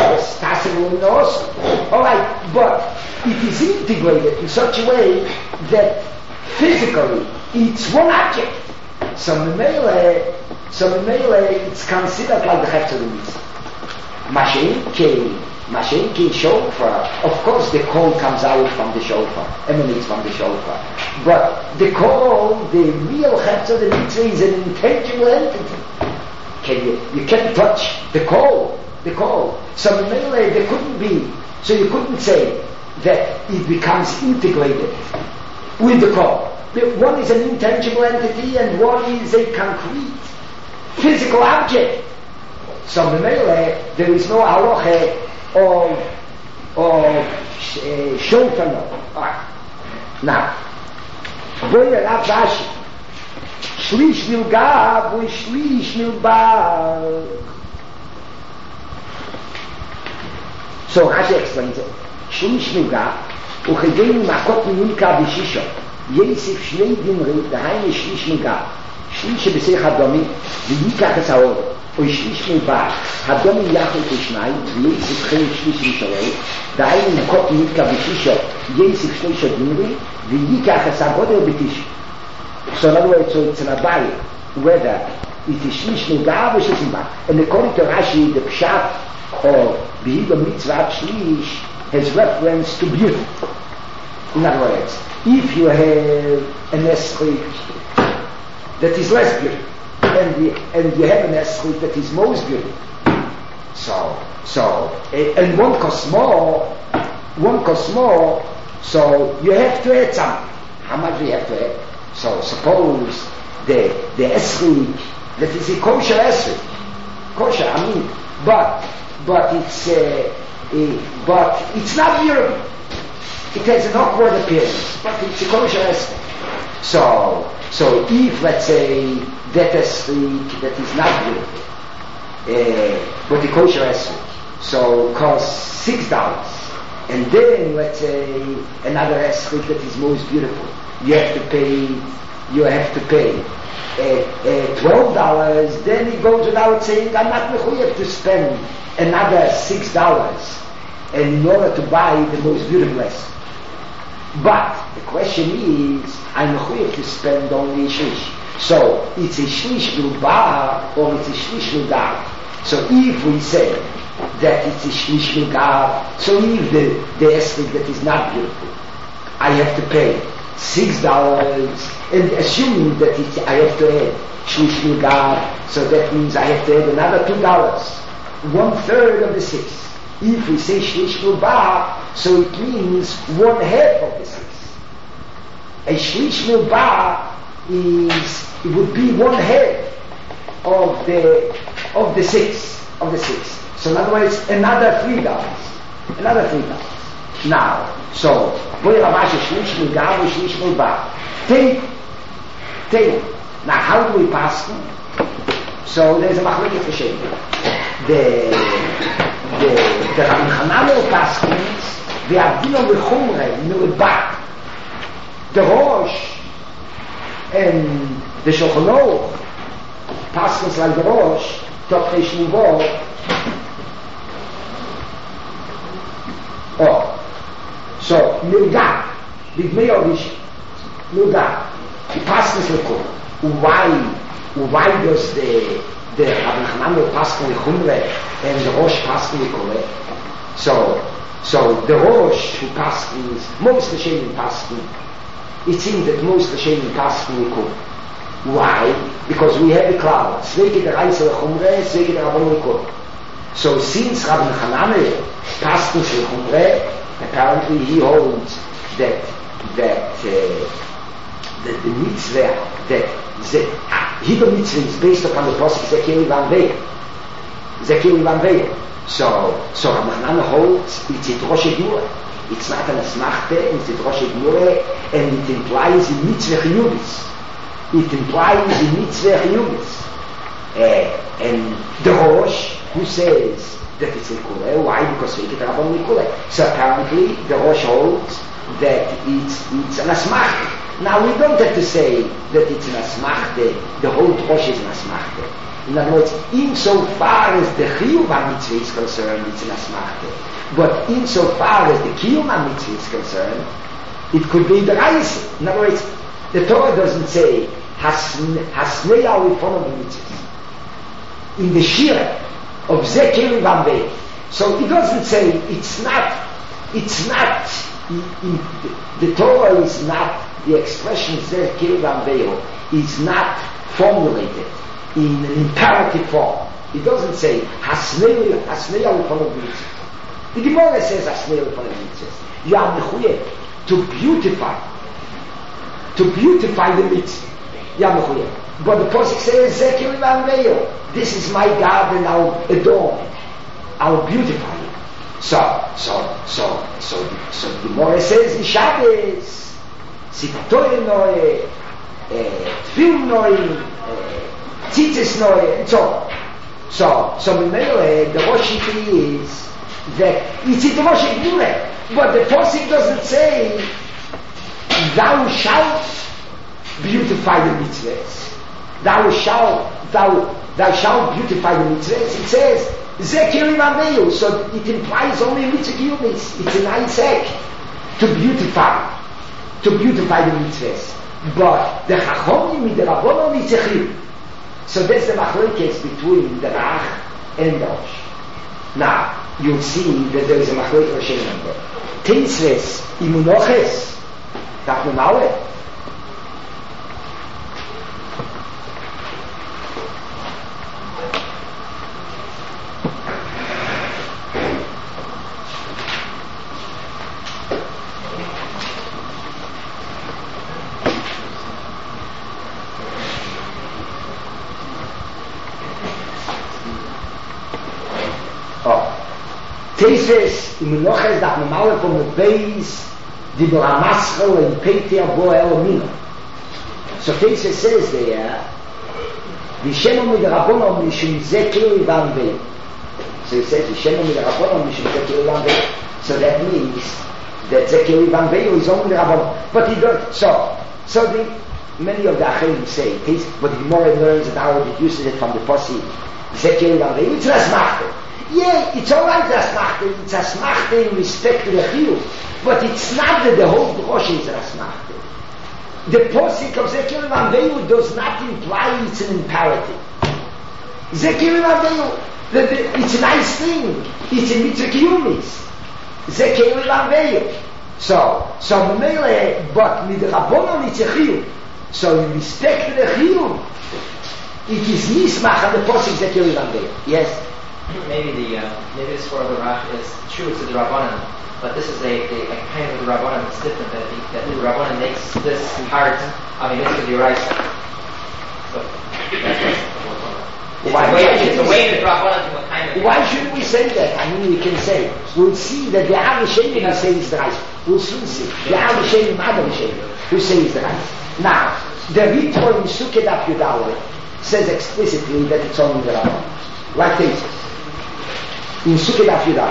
Alright, but it is integrated in such a way that physically it's one object. So Memele, it's considered like the heft of the mitzvah. Mashenki shofar, of course the call comes out from the shofar, emanates from the shofar. But the call, the real heft of the mitzvah is an intangible entity. You can't touch the call. So Memele, there couldn't be, so you couldn't say that it becomes integrated with the call. One is an intangible entity and one is a concrete physical object. So Memele, there is no halacha of shofar. Now, boy Rav Rashi, shlish nilgav u shlish nilbar. So Rashi explains it. Shlish nilgav u chedenu makot minulka b'shisho. Yesif shnei dinri, dahainu shlish nilgav. שליש שבשיח הדומי, וייקח את האור, או שליש מלבד, הדומי יחד כשניים, וייסף חלק שליש משלם, דהיינו מקות נתקע בשישו, ייסף שליש הדינרי, וייקח את הגודל בתיש. So in other words, so it's an abaya, whether it is shlish nilgav or shlish mlbad. And according to Rashi, the pshat or Behila mitzvah shlish has reference to beauty. In other words, if you have an esrich that is less beautiful, and you have an esrich that is most beautiful. And one costs more, so you have to add something. How much do you have to add? So suppose the esrich that is a kosher esrich, but it's not beautiful. It has an awkward appearance, but it's a kosher esrich. So if, let's say, that esrich that is not beautiful, but the kosher esrich, so costs $6, and then, let's say, another esrich that is most beautiful, you have to pay $12, then it goes without saying, I'm not mechuyev to spend another $6 and in order to buy the most beautiful esrich. But the question is, I'm mechuyev to spend only a shlish. So it's a shlish milbar or it's a shlish milgar. So if we say that it's a shlish milgar, so if the esrich that is not beautiful, I have to pay $6, and assuming that I have to add shlish milgar, so that means I have to add another $2, 1/3 of the 6. If we say shlish milbar, so it means 1/2 of the 6. A shlish milbar it would be 1/2 of the 6. So in other words, another $3. Now, so boy Ramash shlish milgar or shlish milbar. Take. Now, how do we pass them? So there's a machlokes Rishonim. The Rabbi Hananel paskins, the Abdino Bechumre milbar. The Rosh and the Shulchan Aruch paskins like the Rosh, Top Reish Nivor. So milgar, big meorish, milgar. He passes the code. Why why does the Rabbi Hananel Paskin with Chumre and the Rosh Paskin with Kole? So the Rosh who Paskins, most Lashem Paskin, it seems that most Lashem Paskin with Kole. Why? Because we have the cloud. Sveke the Reise with Chumre, Sveke the Rabban with Kole. So since Rabbi Hananel Paskins with Chumre, apparently he holds that the mitzvah that the Hebrew mitzvah is based upon the process Zekir Van Veil. So Rabbi Hananel holds it's a Rosh Gemurah. It's not an Asmachte, it's a Rosh Gemurah, and it implies in mitzvah chiyubis. It implies in mitzvah chiyubis. And the Rosh who says that it's a Kule, why? Because we get Rabban Mikule. So apparently the Rosh holds that it's an Asmachte. Now we don't have to say that it's an Asmachte, the whole Rosh is an Asmachte. In other words, insofar as the Chiyuv HaMitzvah is concerned, it's an Asmachte. But insofar as the Kiyum HaMitzvah is concerned, it could be the Reise. In other words, the Torah doesn't say Hasneya Lifon of the Mitzvahs. In the Shira of Zekir Vambe. So it doesn't say, it's not, the Torah is not, the expression Zekir Vambe is not formulated in an imperative form. It doesn't say Hasneya Lifon of the Mitzvahs. The Gemara says Hasneya Lifon of the Mitzvahs. You are mechuyev to beautify the mitzvah. You are mechuyev. But the Pasuk says, Zekir Vamveyo, this is my garden, I'll adorn it, I'll beautify it. So the Gemara says, Shabbos, Sitatoy Noe, Tfil Noe, Tzitzis Noe, and so on. So the Rosh is that it's the Rosh Gemurah, but the Pasuk doesn't say, thou shalt beautify the mitzvahs. Thou shalt beautify the mitzvahs. It says Zekir Vamveyu, so it implies only mitzvah kiyumis. It's a nice act to beautify the mitzvahs. But the Chachomim, the Rabbanon, it's a chiyuv. So that's the machlokes between the Rach and the Rosh. Now you'll see that there is a machlokes Rosh number. Teisves imunoches, Daf Nun Aleph. Teisves imunoches Daf Nun Aleph from the base Dibur HaMaschel and Peiti Abo Elomino. So Teisves says there, V'shemo midrabonon mishum Zekir Vamveyu. So he says, V'shemo midrabonon mishum Zekir Vamveyu. So that means that Zekir Vamveyu is only the Rabbanon. But he don't. So many of the Acherim say, but the Gemara learns that how it uses it from the Pasuk Zekir Vamveyu. It's Rasmachte. Yeah, it's alright Rasmachte. It's Rasmachte in respect to the Chiyuv. But it's not that the whole Rosh is Rasmachte. The Pasuk of Zekir Vamveyu does not imply it's an imperative. Zekir Vamveyu, it's a nice thing. It's a mitzvah kiyumis. Zekir Vamveyu. So Mele, but with the Rabbanon it's a chiyuv. So in respect to the chiyuv, it is nismach on the Pasuk Zekir Vamveyu. Yes. Maybe this for the Rach is true to the Rabbanon, but this is a kind of the Rabbanon that's different, that the Rabbanon makes this part of a mitzvah d'oraisa. So it's a way to Rabbanon to a kind of... Why shouldn't we say that? I mean, we can say, we'll see that the Av Shem says the right. We'll soon see. The Av Shem, Adam Shem, who says the right. Now, the Ritro in Sukkot Daf Yud says explicitly that it's only the Rabbanon. Like this. In Sukkot Daf Yud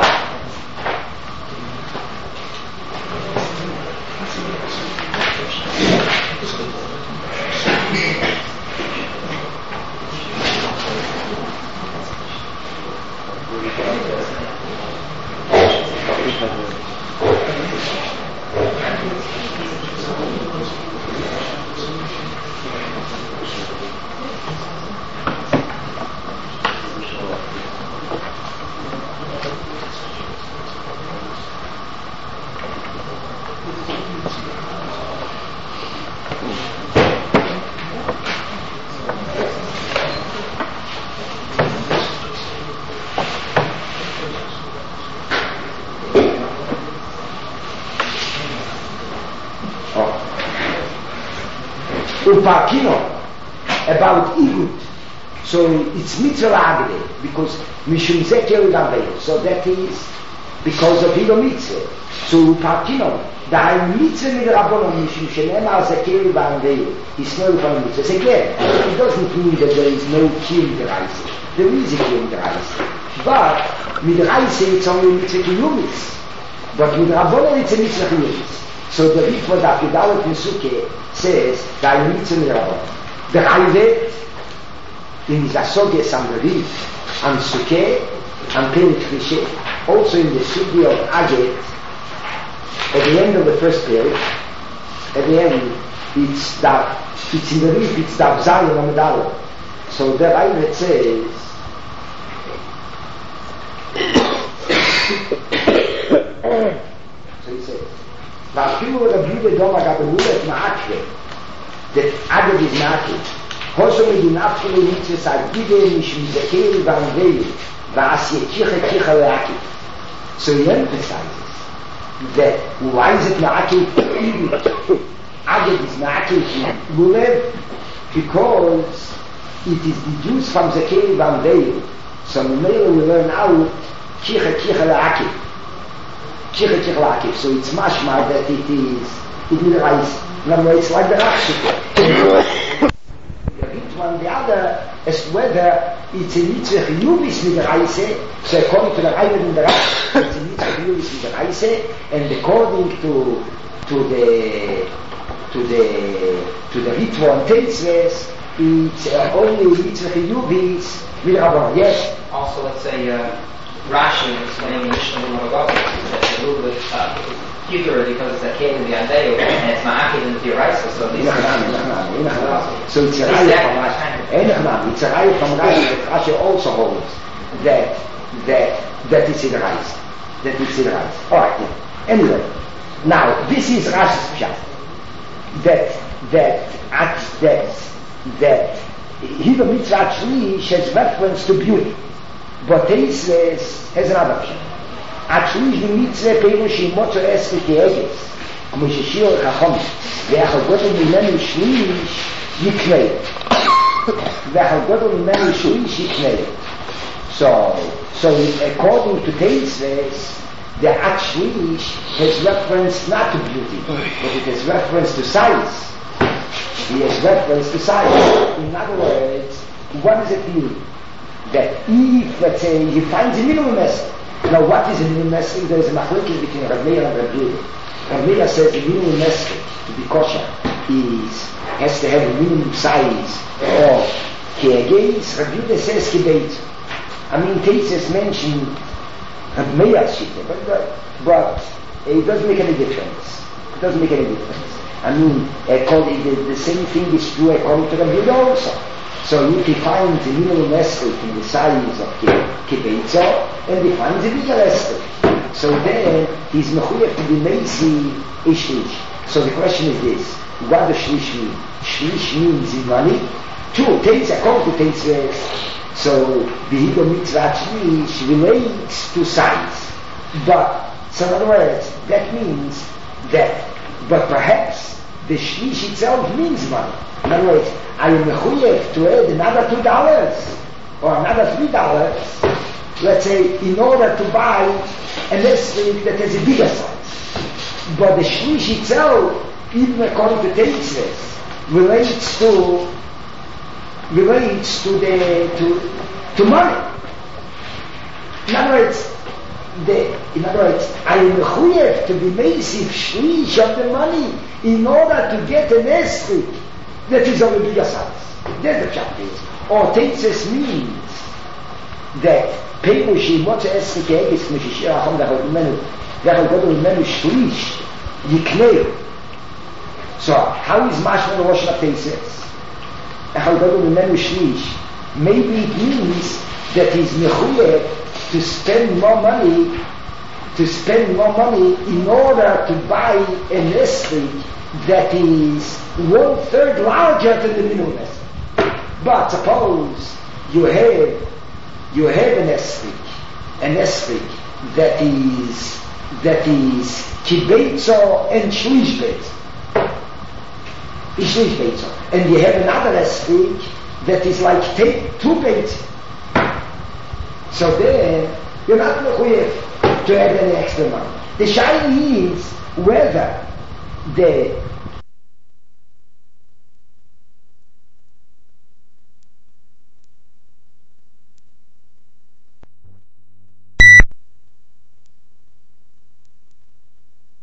Upakino, about Igut. So it's mitzvah agde, because Mishum Zekel Gaveil. So that is because of Igo mitzvah. So Upakino, the mitzvah with Rabbanon Mishum Shenema Zekel Gaveil is no from mitzvah. Again, it doesn't mean that there is no Kiyum Deraisa. There is a Kiyum Deraisa. But with Raisa it's only mitzvah Kiyumis. But with Rabbanon it's a mitzvah Kiyumis. So the Ritva that Yudalet Nesuke says that mitzvah with Rabbanon. The Chayvet in Zasoges and the Rit and Suke and Perit Fishe, also in the Sugi of Aget, at the end of the first period, at the end it's in the Rit, it's Dav Zayin Amidalo. So the Chayvet says so he says Vafilu Rabbi Doma Gabelulet Ma'akre, that Aget is Ma'akre. Hoso medinafkele mitzvahs agide mishum zekeli v'anveli v'asye kicha le'akid. So he emphasizes that why is it ma'akid Aged is ma'akid Lulev? Because it is deduced from zekeli v'anveli. So later we learn out kicha le'akid. Kicha le'akid. So it's mashma that it will rise. In other words, it's like the Rakshike. One the other as whether it's a mitzvah chiyuvis with the Raise. So according to the Raise in the Rash, it's a mitzvah chiyuvis with the Raise, and according to the Ritva and Teitzves, it's only mitzvah chiyuvis with Rabban. Yes. Also, let's say Rashi is explaining Mishnah Monogogas that's a little bit cuter because it's a kid in the Andeo and it's ma'akid in the Diraisa. So these so it's a raya from Rashi. Rashi also holds that it's in the rice. That it's in the rice. Alright, yeah. Anyway, now this is Rashi's pshat. That Hiva Mitzvah actually has reference to beauty. But Teisles has another pshat. Actually, the mitzvah perush motor eske keeges, כמו ששיר חכם, והחלקותו ממנו שליש יקנה. והחלקותו ממנו שליש יקנה. So according to Teisves, the actually has reference not to beauty, but it has reference to size. He has reference to size. In other words, what does it mean? That if, let's say, he finds a minimum message. Now, what is a minimum message? There is a machlokes between Rav Meir and Rav Yehuda. Rav Meir says the minimum message to be kosher has to have a minimum size of keeges. Rav Yehuda says kibeit. I mean, Teitzes mentioned Rav Meir's shita, but it doesn't make any difference. It doesn't make any difference. I mean, the same thing is true according to Rav Yehuda also. So you define the minimum esrog in the size of kibeitzo and define the bigger esrog. So then he's mechuyev to be meisi ishlish. So the question is this: what does shlish mean? Shlish means in money. Two, Teitz, according to Teitz, so Behigo mitzvah shlish relates to size. But, so in other words, that means that, but perhaps the shlish itself means money. In other words, I am mechuyev to add another $2 or another $3, let's say, in order to buy an esrog that has a bigger size. But the shlish itself, even according to Teitzes, relates to money. In other words, I am mechuyev to be massive shlish of the money in order to get an esrog that is of a bigger size. That's the chapter. Or Teitzes means that Perushi Motze Esrik Egis Meshishir Achom Dachol Imenu Shlish Yikneu. So how is Mashma the Rosh of Teitzes? maybe it means that he's mechuyev to spend more money in order to buy an esrog that is 1/3 larger than the minimum esrog. But suppose you have an esrog that is kibetzo and shlish betzo, and you have another esrog that is like 2 betzo. So then you're not mechuyev to add any extra money. The shayla is whether the